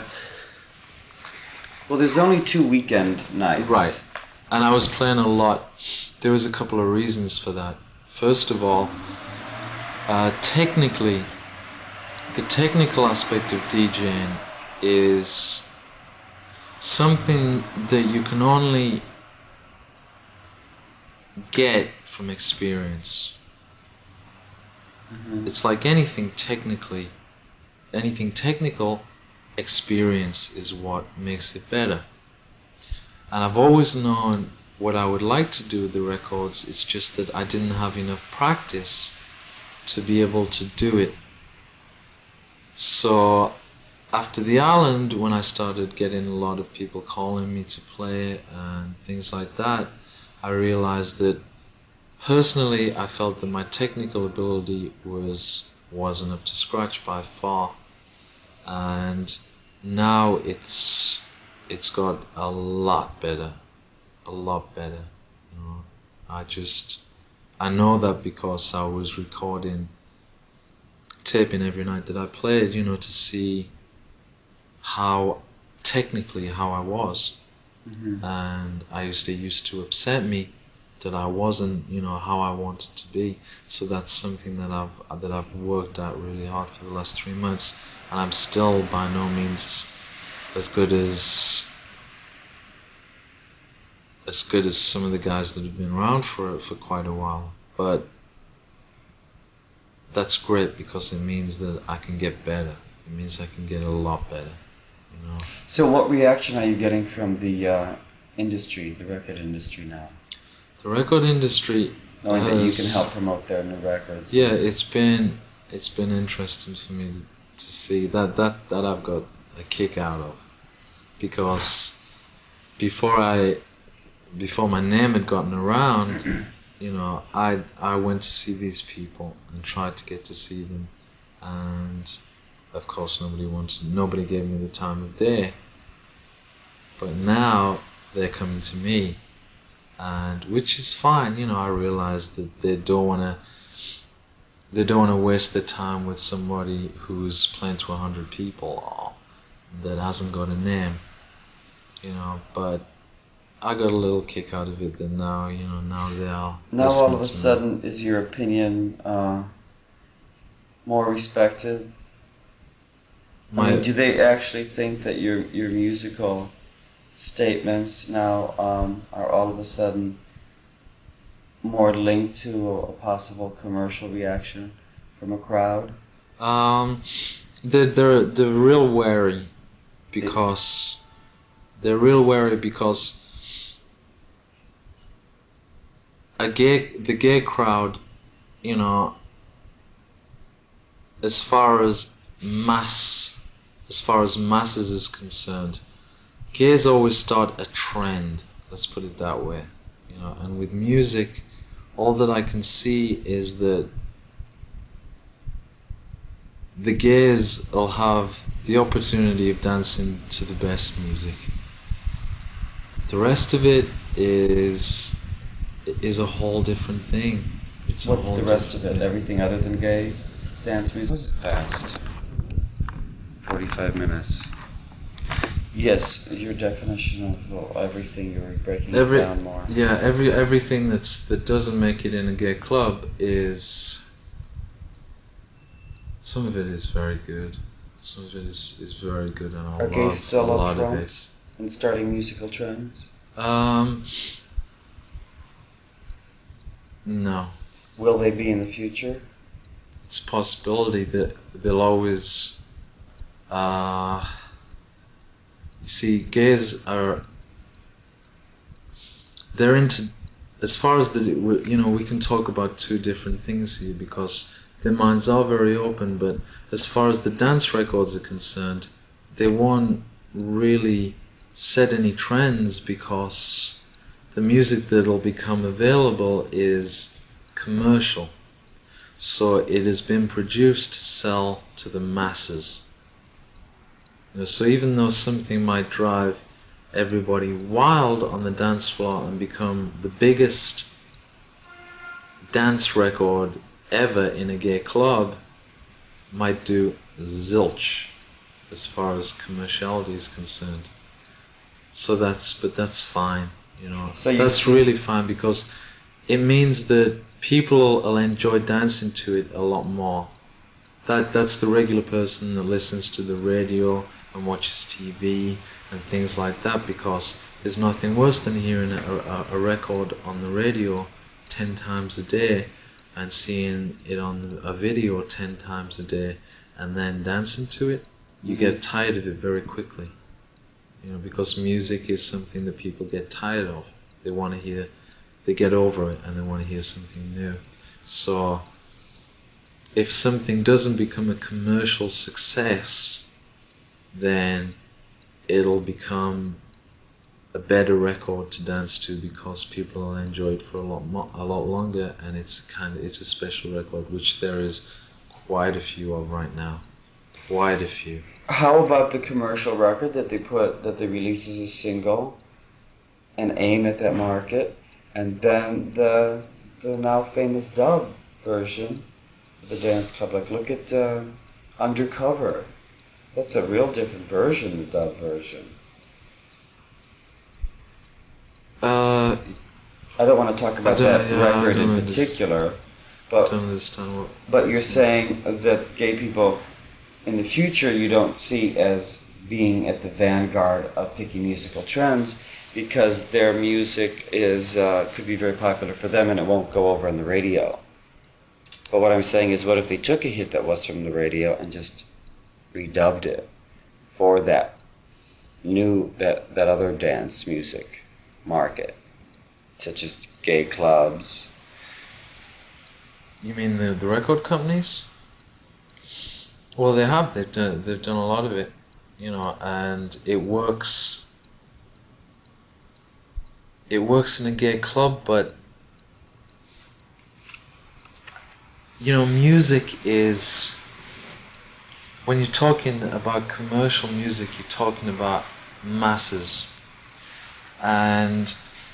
Well, there's only 2 weekend nights. Right. And I was playing a lot. There was a couple of reasons for that. First of all, technically, the technical aspect of DJing is something that you can only get from experience. It's like anything technical, experience is what makes it better. And I've always known what I would like to do with the records. It's just that I didn't have enough practice to be able to do it. So after the island, when I started getting a lot of people calling me to play and things like that, I realized that personally I felt that my technical ability wasn't up to scratch by far. And now it's got a lot better. You know, I know that because I was taping every night that I played, you know, to see how I was. And it used to upset me that I wasn't, you know, how I wanted to be. So that's something that I've worked at really hard for the last 3 months, and I'm still by no means as good as some of the guys that have been around for quite a while. But that's great because it means that I can get better. It means I can get a lot better, you know. So what reaction are you getting from the industry, the record industry now? The record industry, knowing that you can help promote their new records. Yeah, it's been interesting for me to see that I've got a kick out of, because before my name had gotten around, you know, I went to see these people and tried to get to see them, and of course nobody gave me the time of day. But now they're coming to me, and which is fine, you know. I realize that they don't want to waste their time with somebody who's playing to 100 people or that hasn't got a name, you know. But I got a little kick out of it that now, you know, now they are. Now all of a sudden, is your opinion more respected? I mean, do they actually think that your musical statements now are all of a sudden more linked to a possible commercial reaction from a crowd? They're real wary because the gay crowd, you know, as far as masses is concerned, gays always start a trend, let's put it that way, you know. And with music, all that I can see is that the gays will have the opportunity of dancing to the best music. The rest of it is a whole different thing. What's the rest of it? Everything other than gay dance music? Was it fast? 45 minutes. Yes, your definition of everything, you were breaking it down more. Yeah, everything that doesn't make it in a gay club is... Some of it is very good. Some of it is very good, and I love a lot of it. And starting musical trends? No. Will they be in the future? It's a possibility that they'll always... you see, gays are... They're into... As far as you know, we can talk about two different things here because their minds are very open, but as far as the dance records are concerned, they won't really set any trends because the music that'll become available is commercial. So it has been produced to sell to the masses. You know, so even though something might drive everybody wild on the dance floor and become the biggest dance record ever in a gay club, might do zilch as far as commerciality is concerned. So that's fine, you know. So that's really fine because it means that people will enjoy dancing to it a lot more. That's the regular person that listens to the radio and watches TV and things like that, because there's nothing worse than hearing a record on the radio 10 times a day and seeing it on a video 10 times a day and then dancing to it, you get tired of it very quickly. You know, because music is something that people get tired of. They want to hear, they get over it and they want to hear something new. So if something doesn't become a commercial success, then it'll become a better record to dance to because people will enjoy it for a lot longer, and it's a special record, which there is quite a few of right now. Quite a few. How about the commercial record that they release as a single and aim at that market, and then the now famous dub version of the dance club? Like, look at Undercover. That's a real different version, the dub version. I don't want to talk about that record in particular, but I don't understand what. But you're saying that gay people in the future you don't see as being at the vanguard of picking musical trends because their music is could be very popular for them and it won't go over on the radio. But what I'm saying is, what if they took a hit that was from the radio and just redubbed it for that other dance music market, such as gay clubs? You mean the record companies? Well, they have. They've done a lot of it, you know, and it works. It works in a gay club, but you know, music is. When you're talking about commercial music, you're talking about masses. And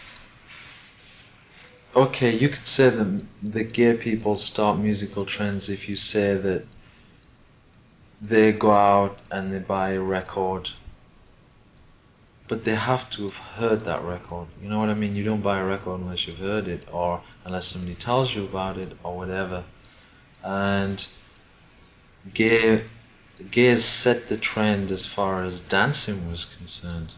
okay, you could say that the gay people start musical trends if you say that they go out and they buy a record, but they have to have heard that record. You know what I mean? You don't buy a record unless you've heard it, or unless somebody tells you about it, or whatever. And gays set the trend as far as dancing was concerned.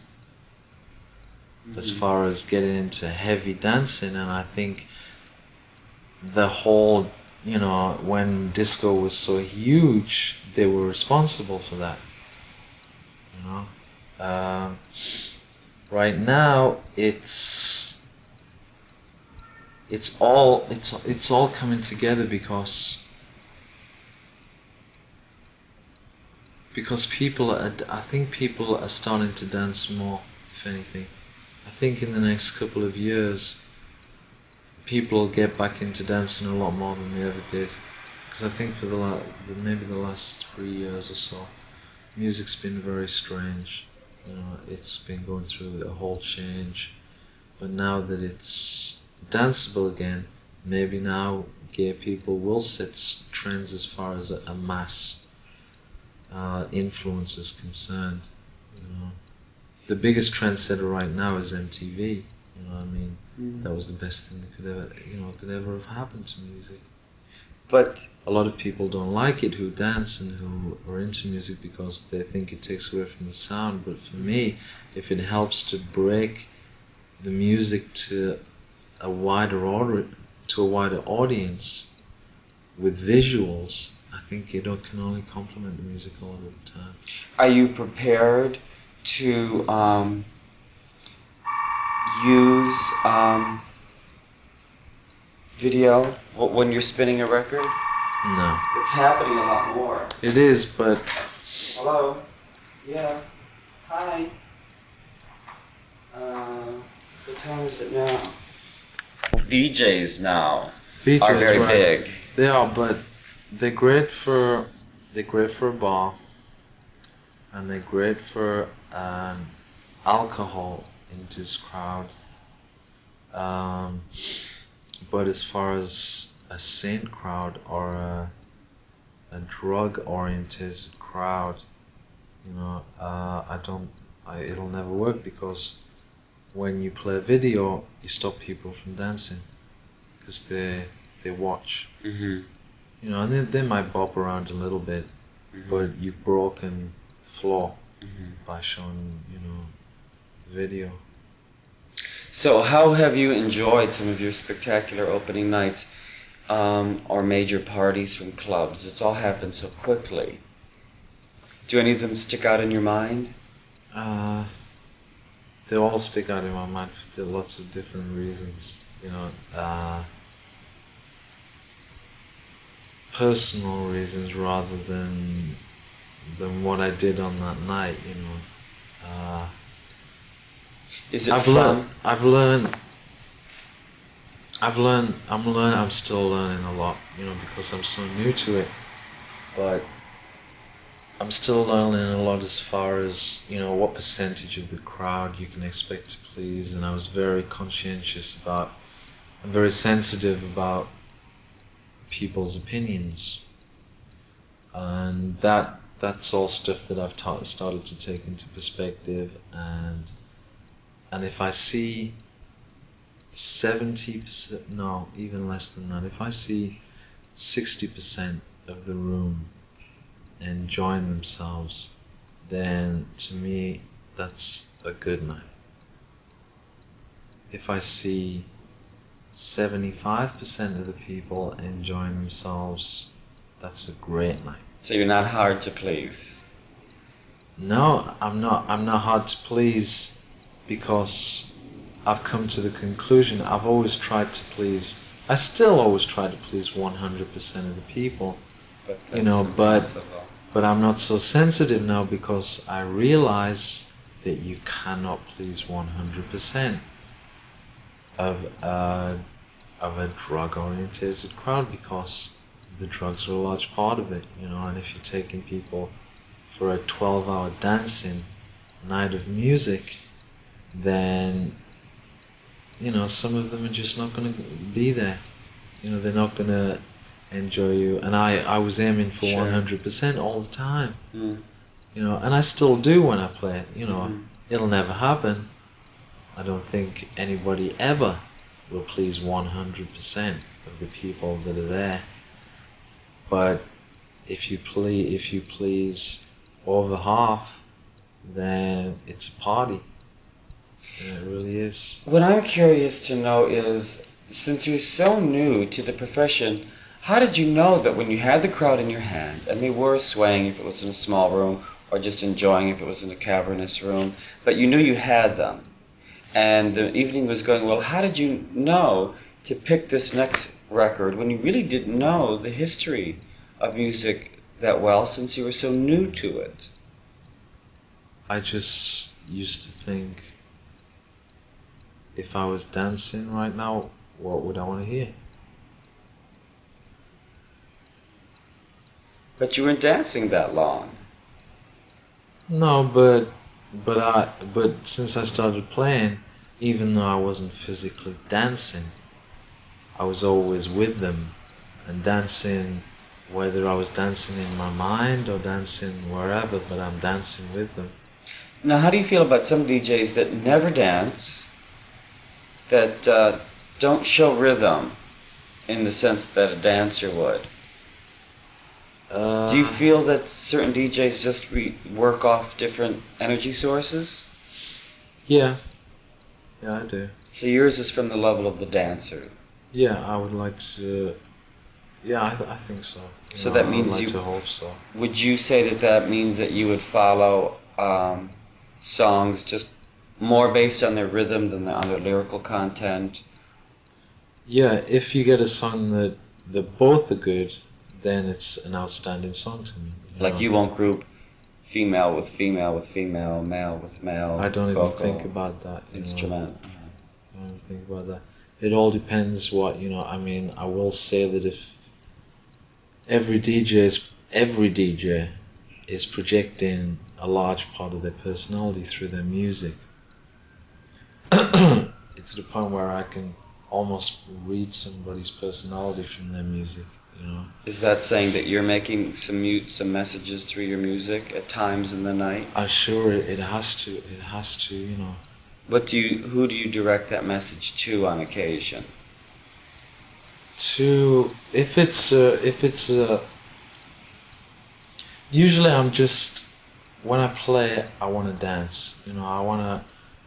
As far as getting into heavy dancing, and I think the whole, you know, when disco was so huge, they were responsible for that. You know, right now it's all coming together because people are, I think people are starting to dance more, if anything. I think in the next couple of years, people will get back into dancing a lot more than they ever did. Because I think for maybe the last 3 years or so, music's been very strange. You know, it's been going through a whole change. But now that it's danceable again, maybe now gay people will set trends as far as a mass influence is concerned. You know, the biggest trendsetter right now is MTV. You know what I mean? That was the best thing that could ever have happened to music. But a lot of people don't like it who dance and who are into music because they think it takes away from the sound. But for me, if it helps to break the music to a wider audience with visuals, I think it can only complement the music all of the time. Are you prepared to use video when you're spinning a record? No. It's happening a lot more. It is, but... Hello? Yeah. Hi. What time is it now? VJs now are very big. They are, but they're great for a bar, and they're great for an alcohol-induced crowd. But as far as a saint crowd or a drug-oriented crowd, you know, it'll never work, because when you play a video, you stop people from dancing because they watch. Mm-hmm. You know, and they might bop around a little bit, but you've broken the floor by showing, you know, the video. So how have you enjoyed some of your spectacular opening nights? or major parties from clubs. It's all happened so quickly. Do any of them stick out in your mind? They all stick out in my mind for lots of different reasons. Personal reasons rather than what I did on that night. Is it fun? I'm still learning a lot, because I'm so new to it. But I'm still learning a lot as far as, what percentage of the crowd you can expect to please, and I was very conscientious I'm very sensitive about people's opinions. And that's all stuff that I've started to take into perspective, and if I see 70%, no, even less than that, if I see 60% of the room enjoying themselves, then to me that's a good night. If I see 75% of the people enjoying themselves, that's a great night. So you're not hard to please? No, I'm not hard to please, because I've come to the conclusion I've always tried to please. I still always try to please 100% of the people, but I'm not so sensitive now, because I realize that you cannot please 100% of a drug-orientated crowd, because the drugs are a large part of it, and if you're taking people for a 12-hour dancing night of music, then some of them are just not going to be there. They're not going to enjoy you. And I was aiming for 100% all the time. And I still do when I play it. It'll never happen. I don't think anybody ever will please 100% of the people that are there. But if you please over half, then it's a party. And it really is. What I'm curious to know is, since you're so new to the profession, how did you know that when you had the crowd in your hand, and they were swaying if it was in a small room, or just enjoying if it was in a cavernous room, but you knew you had them, and the evening was going well, how did you know to pick this next record when you really didn't know the history of music that well, since you were so new to it? I just used to think, if I was dancing right now, what would I want to hear? But you weren't dancing that long. No, but since I started playing, even though I wasn't physically dancing, I was always with them, and dancing, whether I was dancing in my mind or dancing wherever, but I'm dancing with them. Now, how do you feel about some DJs that never dance, that don't show rhythm in the sense that a dancer would? Do you feel that certain DJs just work off different energy sources? Yeah, I do. So yours is from the level of the dancer? Yeah, I would like to. Yeah, I think so. So that means I would like to hope so. Would you say that means that you would follow songs just more based on their rhythm than on their lyrical content? Yeah, if you get a song that both are good, then it's an outstanding song to me. You won't group female with female with female, male with male. I don't even think about that. Instrument. I don't even think about that. It all depends what, I will say that if every DJ is projecting a large part of their personality through their music, it's to the point where I can almost read somebody's personality from their music. Is that saying that you're making some messages through your music at times in the night? Sure, it has to. Who do you direct that message to on occasion? Usually I'm just, when I play, I want to dance.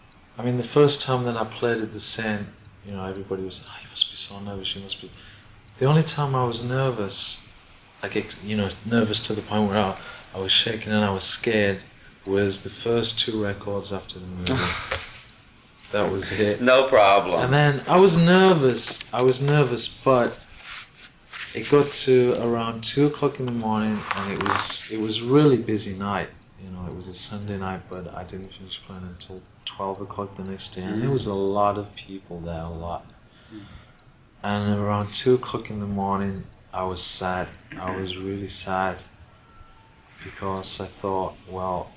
The first time that I played at the Sen, everybody was, you must be so nervous, you must be. The only time I was nervous, like, nervous to the point where I was shaking and I was scared, was the first 2 records after the movie. That was it. No problem. And then I was nervous, but it got to around 2 o'clock in the morning, and it was really busy night. It was a Sunday night, but I didn't finish playing until 12 o'clock the next day, and there was a lot of people there, a lot. And around 2 o'clock in the morning, I was sad. I was really sad, because I thought, well,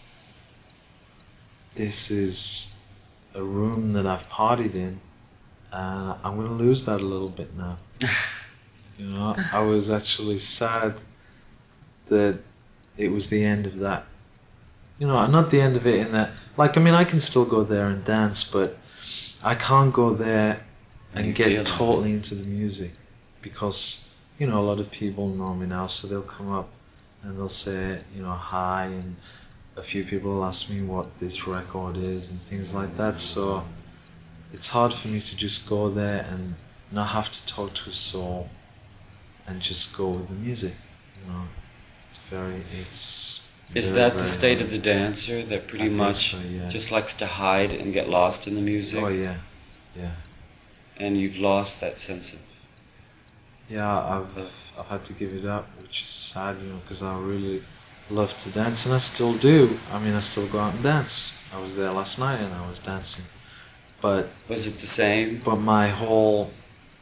this is a room that I've partied in, and I'm going to lose that a little bit now. I was actually sad that it was the end of that. Not the end of it in that, I can still go there and dance, but I can't go there and get totally into the music, because, a lot of people know me now, so they'll come up and they'll say, hi, and a few people will ask me what this record is and things like that, so it's hard for me to just go there and not have to talk to a soul and just go with the music. Is that the state of the dancer, that pretty much just likes to hide and get lost in the music? Oh yeah. And you've lost that sense of... Yeah, I've had to give it up, which is sad, because I really love to dance, and I still do. I still go out and dance. I was there last night and I was dancing. But... Was it the same? But my whole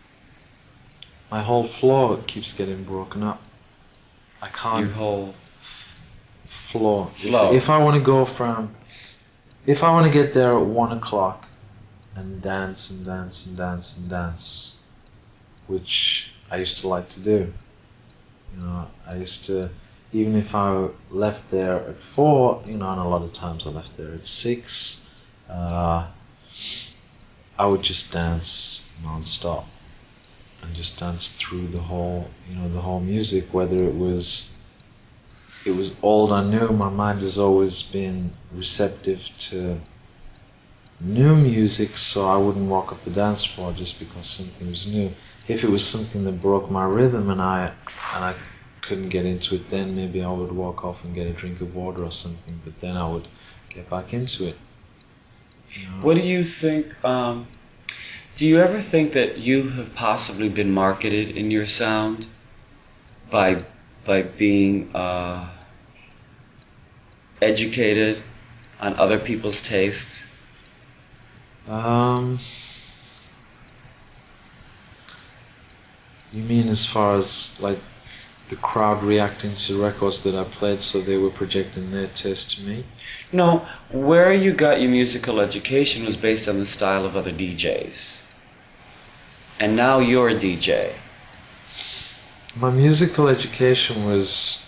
floor keeps getting broken up. I can't... Your whole... flow. If I want to go if I want to get there at 1 o'clock and dance and dance and dance and dance, which I used to like to do. I used to, even if I left there at 4, and a lot of times I left there at 6, I would just dance non-stop and just dance through the whole music, whether it was old or new. My mind has always been receptive to new music, so I wouldn't walk off the dance floor just because something was new. If it was something that broke my rhythm and I couldn't get into it, then maybe I would walk off and get a drink of water or something, but then I would get back into it. What do you think, do you ever think that you have possibly been marketed in your sound by being educated on other people's tastes? You mean as far as the crowd reacting to records that I played, so they were projecting their taste to me? No, where you got your musical education was based on the style of other DJs. And now you're a DJ. My musical education was,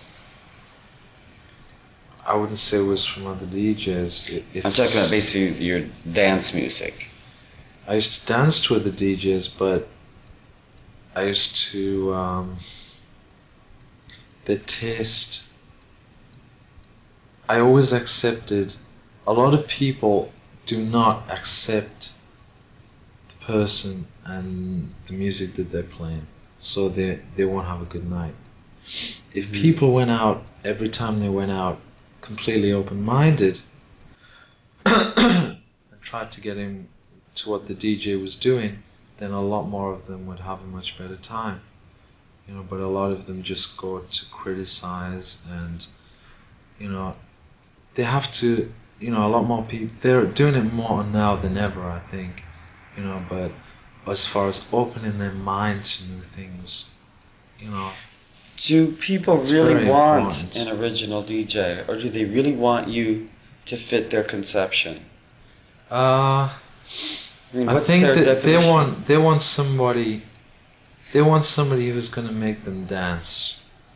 I wouldn't say it was from other DJs. I'm talking about basically your dance music. I used to dance to other DJs, but I used to, the taste, I always accepted, a lot of people do not accept the person and the music that they're playing, so they won't have a good night. If people went out, every time they went out, completely open-minded and tried to get into what the DJ was doing, then a lot more of them would have a much better time. But a lot of them just go to criticize, and they have to, a lot more people, they're doing it more now than ever, I think, but as far as opening their mind to new things, do people really want an original DJ, or do they really want you to fit their conception? I think that they want somebody who's going to make them dance.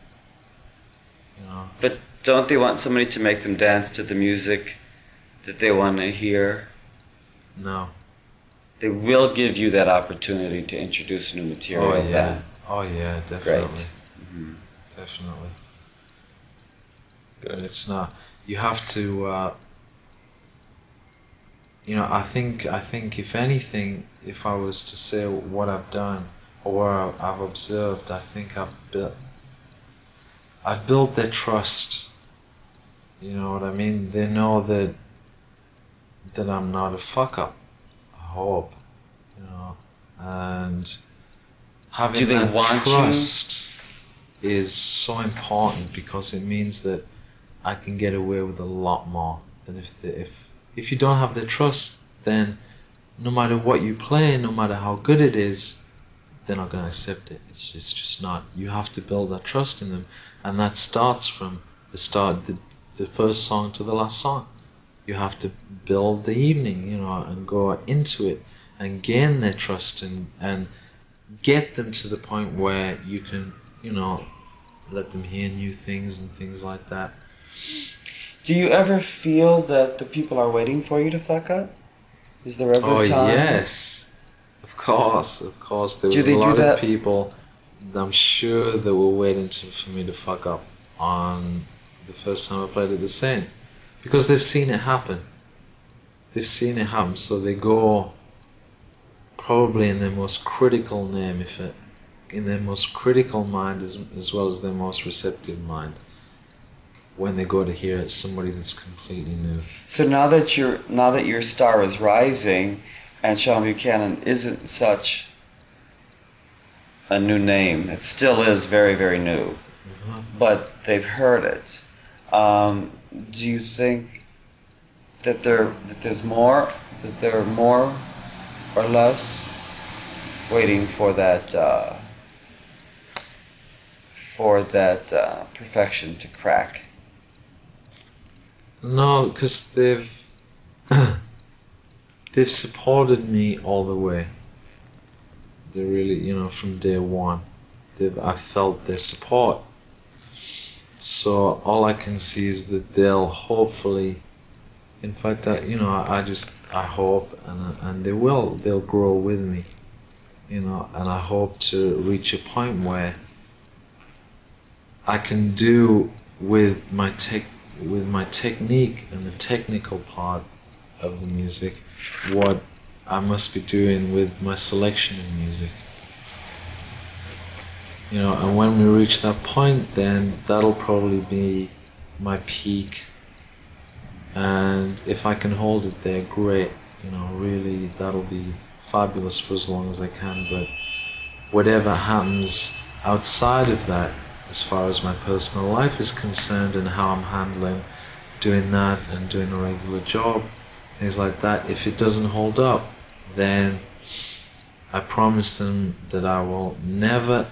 But don't they want somebody to make them dance to the music that they want to hear? No. They will give you that opportunity to introduce new material. Oh yeah. Oh yeah, definitely. Great. Definitely. But it's not. You have to. I think if anything, if I was to say what I've done, or I've observed, I think I've built their trust. You know what I mean? They know that I'm not a fuck up. I hope, you know, and having Do they that want trust is so important because it means that I can get away with a lot more than if you don't have their trust, then no matter what you play, no matter how good it is, they're not going to accept it. It's just not. You have to build that trust in them, and that starts from the start, the first song to the last song. You have to build the evening, you know, and go into it and gain their trust and get them to the point where you can, you know, let them hear new things and things like that. Do you ever feel that the people are waiting for you to fuck up? Is there ever a time? Yes, of course. There Do was they a do lot that? of people, I'm sure, that were waiting for me to fuck up on the first time I played at the Saint, because they've seen it happen. They've seen it happen, so they go probably in their most critical in their most critical mind as well as their most receptive mind when they go to hear somebody that's completely new. So now that your star is rising, and Sean Buchanan isn't such a new name, it still is very, very new, Mm-hmm. but they've heard it. Do you think that there are more or less waiting for that perfection to crack? No, because they've supported me all the way. They really, you know, from day one, I felt their support. So all I can see is that they'll hopefully, in fact, I hope, and they'll grow with me, you know, and I hope to reach a point where I can do with my technique and the technical part of the music what I must be doing with my selection of music. You know, and when we reach that point, then that'll probably be my peak. And if I can hold it there, great. You know, really, that'll be fabulous for as long as I can. But whatever happens outside of that, as far as my personal life is concerned and how I'm handling doing that and doing a regular job, things like that, if it doesn't hold up, then I promise them that I will never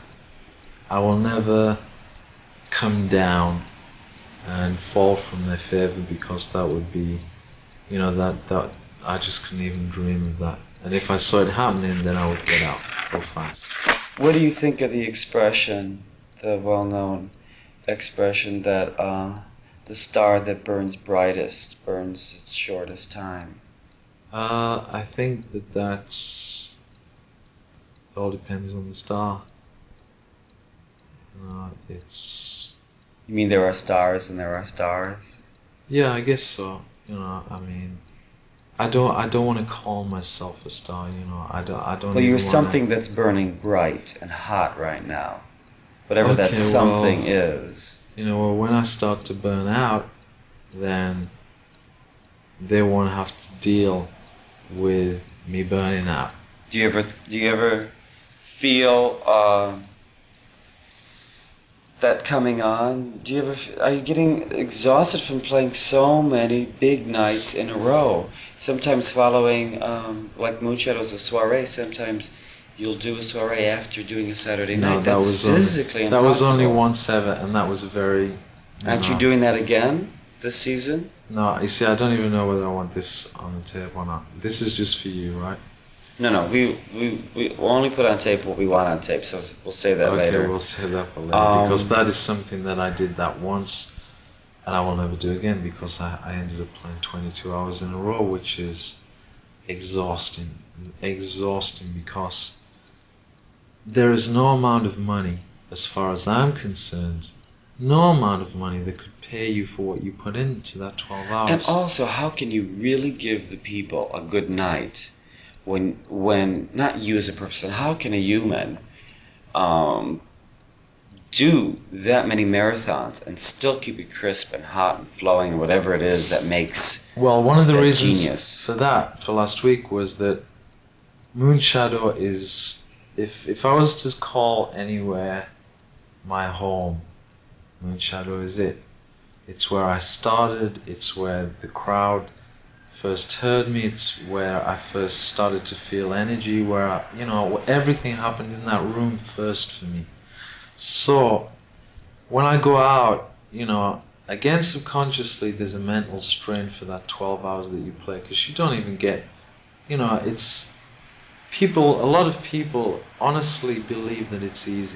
come down and fall from their favor, because that would be, you know, that I just couldn't even dream of that. And if I saw it happening, then I would get out real fast. What do you think of the expression, the well-known expression that the star that burns brightest burns its shortest time? I think it all depends on the star. It's... You mean there are stars and there are stars? Yeah, I guess so. You know, I mean, I don't want to call myself a star. You know, I don't. Well, you're even something that's burning bright and hot right now. Whatever that Okay, something well, is. You know, well, when I start to burn out, then they won't have to deal with me burning out. Do you ever feel that coming on? Are you getting exhausted from playing so many big nights in a row? Sometimes following, like Moonshadow's a soiree, sometimes you'll do a soiree after doing a Saturday No, night. that That's was physically that was only impossible. once ever, and that was a very... Aren't you doing that again this season? No, you see, I don't even know whether I want this on the tape or not. This is just for you, right? No, we'll only put on tape what we want on tape, so we'll say that later. Okay, we'll save that for later, because that is something that I did that once, and I will never do again, because I ended up playing 22 hours in a row, which is exhausting, because there is no amount of money, as far as I'm concerned, no amount of money that could pay you for what you put into that 12 hours. And also, how can you really give the people a good night when not you as a person, how can a human do that many marathons and still keep it crisp and hot and flowing, whatever it is that makes Well, one of the that reasons genius. for that, for last week, was that Moonshadow is, if I was to call anywhere my home, Moonshadow is it. It's where I started, it's where the crowd first heard me, it's where I first started to feel energy, where, everything happened in that room first for me. So, when I go out, again, subconsciously, there's a mental strain for that 12 hours that you play, because you don't even get, it's, a lot of people honestly believe that it's easy.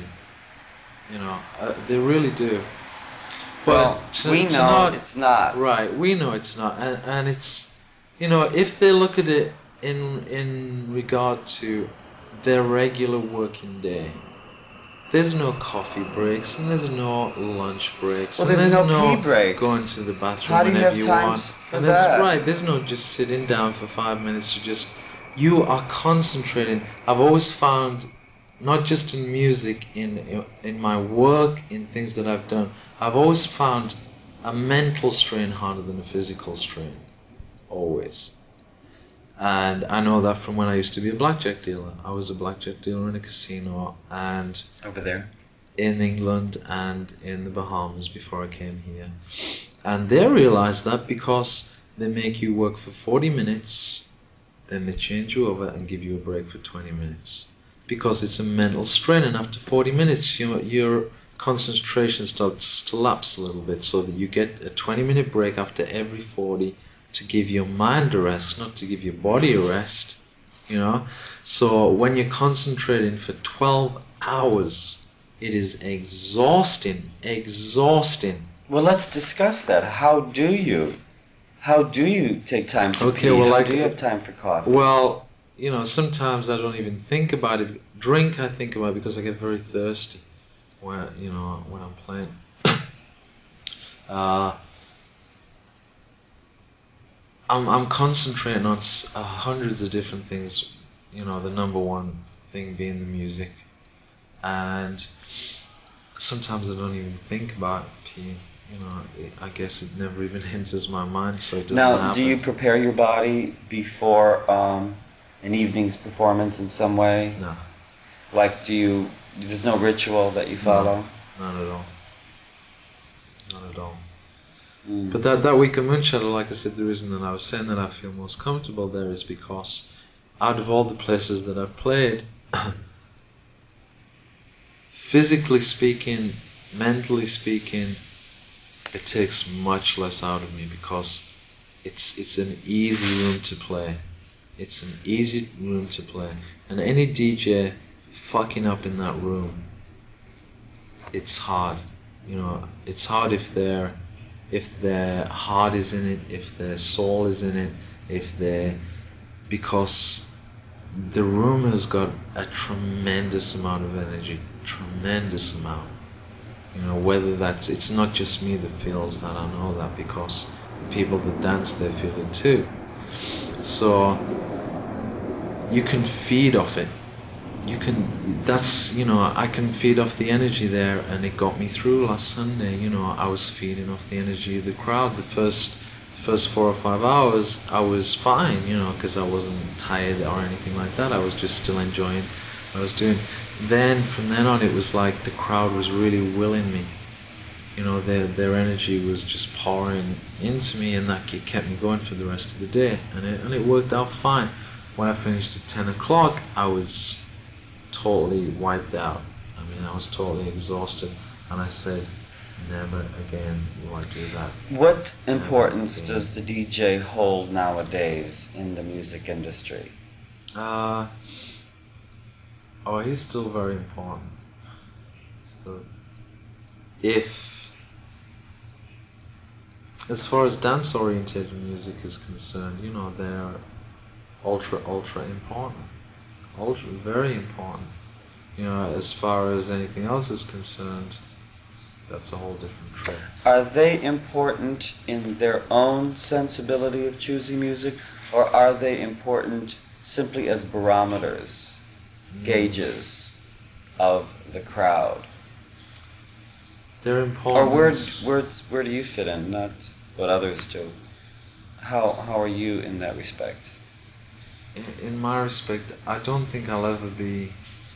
They really do. Well, we know it's not. Right, we know it's not. And it's, if they look at it in regard to their regular working day, there's no coffee breaks and there's no lunch breaks. Well, and there's no pee breaks. Going to the bathroom How do you whenever have you time want. for And that? Right, there's no just sitting down for 5 minutes to just, you are concentrating. I've always found, not just in music, in my work, in things that I've done, I've always found a mental strain harder than a physical strain. Always. And I know that from when I used to be a blackjack dealer. I was a blackjack dealer in a casino, and Over there. in England and in the Bahamas before I came here. And they realize that because they make you work for 40 minutes, then they change you over and give you a break for 20 minutes. Because it's a mental strain, and after 40 minutes your concentration starts to lapse a little bit, so that you get a 20-minute break after every 40 to give your mind a rest, not to give your body a rest. So when you're concentrating for 12 hours, it is exhausting. Well, let's discuss that. How do you take time to pee? How do you have time for coffee? Well, sometimes I don't even think about it. Drink, I think about it because I get very thirsty when I'm playing. I'm concentrating on hundreds of different things. The number one thing being the music, and sometimes I don't even think about peeing. I guess it never even enters my mind, so it doesn't happen. Now, do you prepare your body before an evening's performance in some way? No. Like, there's no ritual that you follow? No, not at all. Not at all. But that week at Moonshadow, like I said, the reason that I was saying that I feel most comfortable there is because out of all the places that I've played, physically speaking, mentally speaking, it takes much less out of me because it's an easy room to play. It's an easy room to play. And any DJ fucking up in that room, it's hard. It's hard if their heart is in it, if their soul is in it, because the room has got a tremendous amount of energy, tremendous amount. Whether it's not just me that feels that, I know that, because the people that dance, they feel it too. So you can feed off it. I can feed off the energy there, and it got me through last Sunday. I was feeding off the energy of the crowd. The first 4 or 5 hours, I was fine, because I wasn't tired or anything like that. I was just still enjoying what I was doing. Then, from then on, it was like the crowd was really willing me. Their energy was just pouring into me, and that kept me going for the rest of the day. And it worked out fine. When I finished at 10 o'clock, I was totally wiped out. I was totally exhausted, and I said, never again will I do that. What importance does the DJ hold nowadays in the music industry? He's still very important. As far as dance-oriented music is concerned, they're ultra important. Ultra, very important. As far as anything else is concerned, that's a whole different trip. Are they important in their own sensibility of choosing music, or are they important simply as barometers, gauges of the crowd? They're Or important. where do you fit in, not what others do? How are you in that respect? In my respect, I don't think I'll ever be.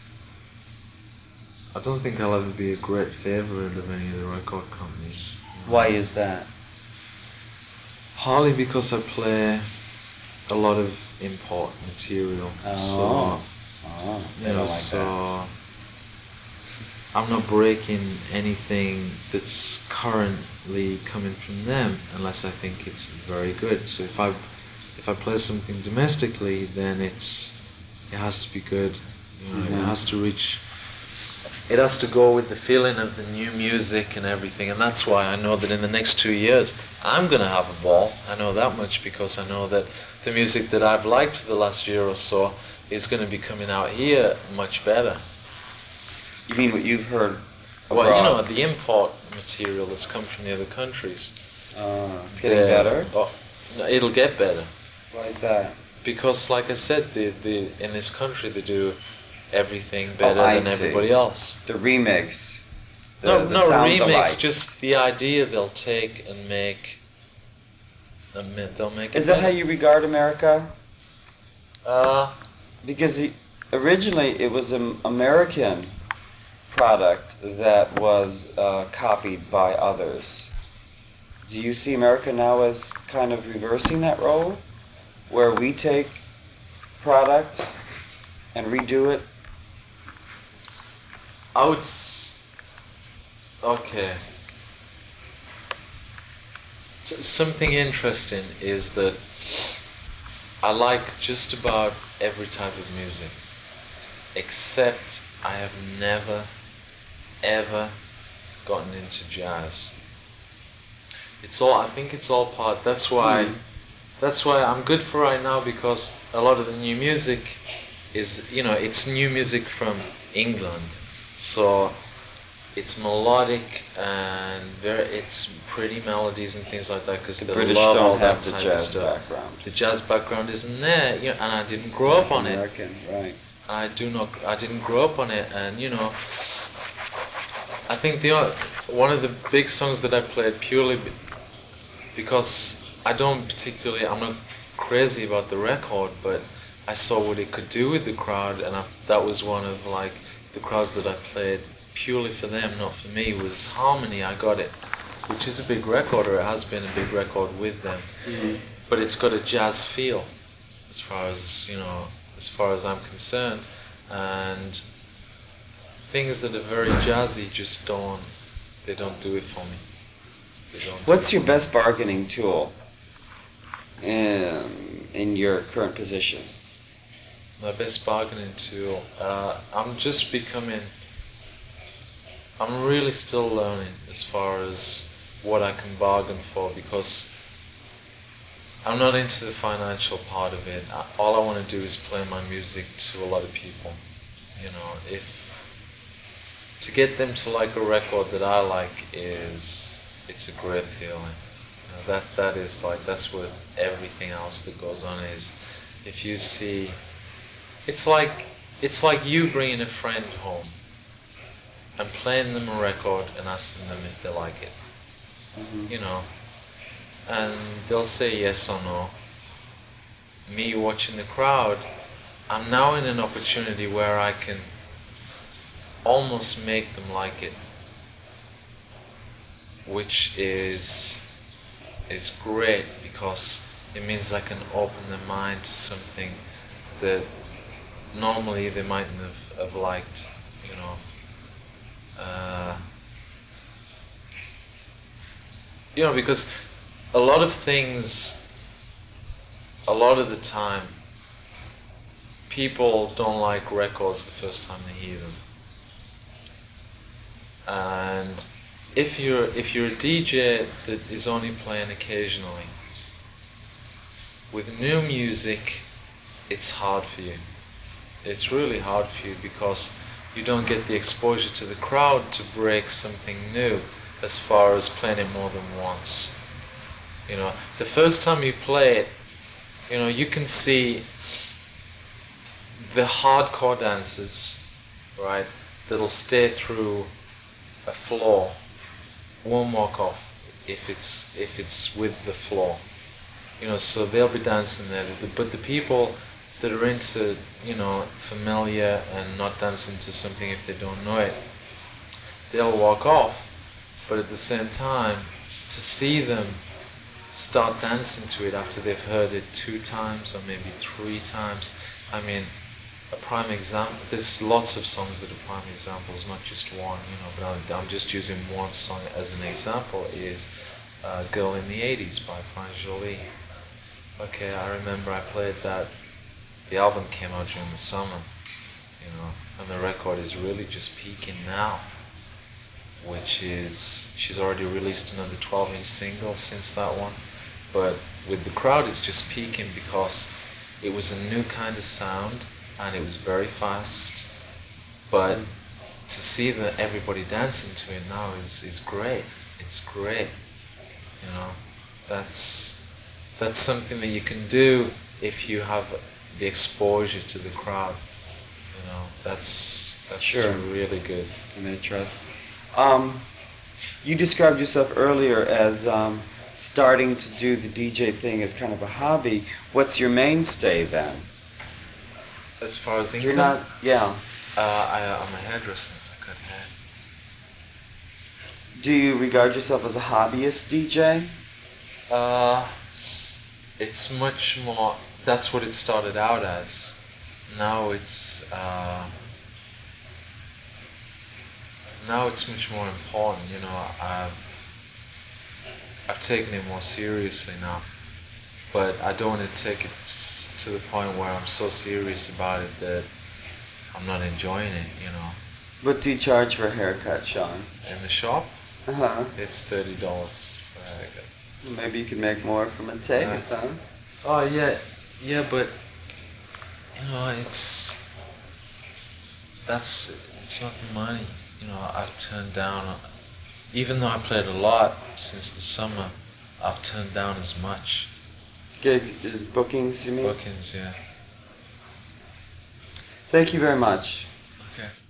I don't think I'll ever be a great favorite of any of the record companies. Why is that? Partly because I play a lot of import material. Oh, You they know, don't like so that. I'm not breaking anything that's currently coming from them unless I think it's very good. So if I play something domestically, then it has to be good. You know, it has to reach. It has to go with the feeling of the new music and everything, and that's why I know that in the next 2 years I'm gonna have a ball. I know that much because I know that the music that I've liked for the last year or so is gonna be coming out here much better. You mean what you've heard abroad? Well, you know, the import material that's come from the other countries. It's getting better? Oh, no, it'll get better. Why is that? Because, like I said, the in this country they do everything better I than see. everybody else. The remix. No, the not sound remix, delights. just the idea they'll take and make. They'll make it Is that better. how you regard America? Because originally it was an American product that was copied by others. Do you see America now as kind of reversing that role, where we take product and redo it? I would. Okay. Something interesting is that I like just about every type of music, except I have never, ever gotten into jazz. I think it's all part. That's why I'm good for right now, because a lot of the new music is, it's new music from England, so it's melodic and it's pretty melodies and things like that, because The they British love all don't that have the type of jazz stuff. background. The jazz background isn't there, and I didn't grow up on it. American, right? I didn't grow up on it, and I think one of the big songs that I played purely because I'm not crazy about the record, but I saw what it could do with the crowd, and that was one of like the crowds that I played purely for them, not for me, was Harmony. I Got It, which is a big record, or it has been a big record with them, but it's got a jazz feel, as far as I'm concerned, and things that are very jazzy just don't do it for me. What's your best bargaining tool in your current position? My best bargaining tool. I'm really still learning as far as what I can bargain for, because I'm not into the financial part of it. All I want to do is play my music to a lot of people. To get them to like a record that I like it's a great feeling. That's what everything else that goes on is. If you see, it's like you bringing a friend home and playing them a record and asking them if they like it. And they'll say yes or no. Me watching the crowd, I'm now in an opportunity where I can almost make them like it, which is great, because it means I can open their mind to something that normally they mightn't have liked, because a lot of the time, people don't like records the first time they hear them. And if you're a DJ that is only playing occasionally, with new music, it's hard for you. It's really hard for you, because you don't get the exposure to the crowd to break something new, as far as playing it more than once. The first time you play it, you can see the hardcore dancers, right? that'll stay through a floor, won't walk off if it's with the floor. You know, so they'll be dancing there. But the people that are into, you know, familiar and not dancing to something if they don't know it, they'll walk off. But at the same time, to see them start dancing to it after they've heard it 2 times or maybe 3 times, I mean, a prime example, there's lots of songs that are prime examples, not just one, you know, but I'm just using one song as an example, is Girl in the 80s by France Jolie. Okay, I remember I played that, the album came out during the summer, you know, and the record is really just peaking now, which is, she's already released another 12-inch single since that one, but with the crowd it's just peaking because it was a new kind of sound and it was very fast, but to see that everybody dancing to it now is great. It's great, you know. That's something that you can do if you have the exposure to the crowd, you know. That's sure. Really good. And they trust. You described yourself earlier as starting to do the DJ thing as kind of a hobby. What's your mainstay then? As far as income? You're not, yeah. I'm a hairdresser. I cut hair. Do you regard yourself as a hobbyist DJ? It's much more, that's what it started out as. Now it's much more important, you know. I've taken it more seriously now, but I don't want to take it to the point where I'm so serious about it that I'm not enjoying it, you know. What do you charge for a haircut, Sean? In the shop, It's $30 for a haircut. Maybe you can make more from a tape, huh? Oh yeah, but you know, it's not the money. You know, I've turned down, even though I played a lot since the summer, I've turned down as much. Bookings, you mean? Bookings, yeah. Thank you very much. Okay.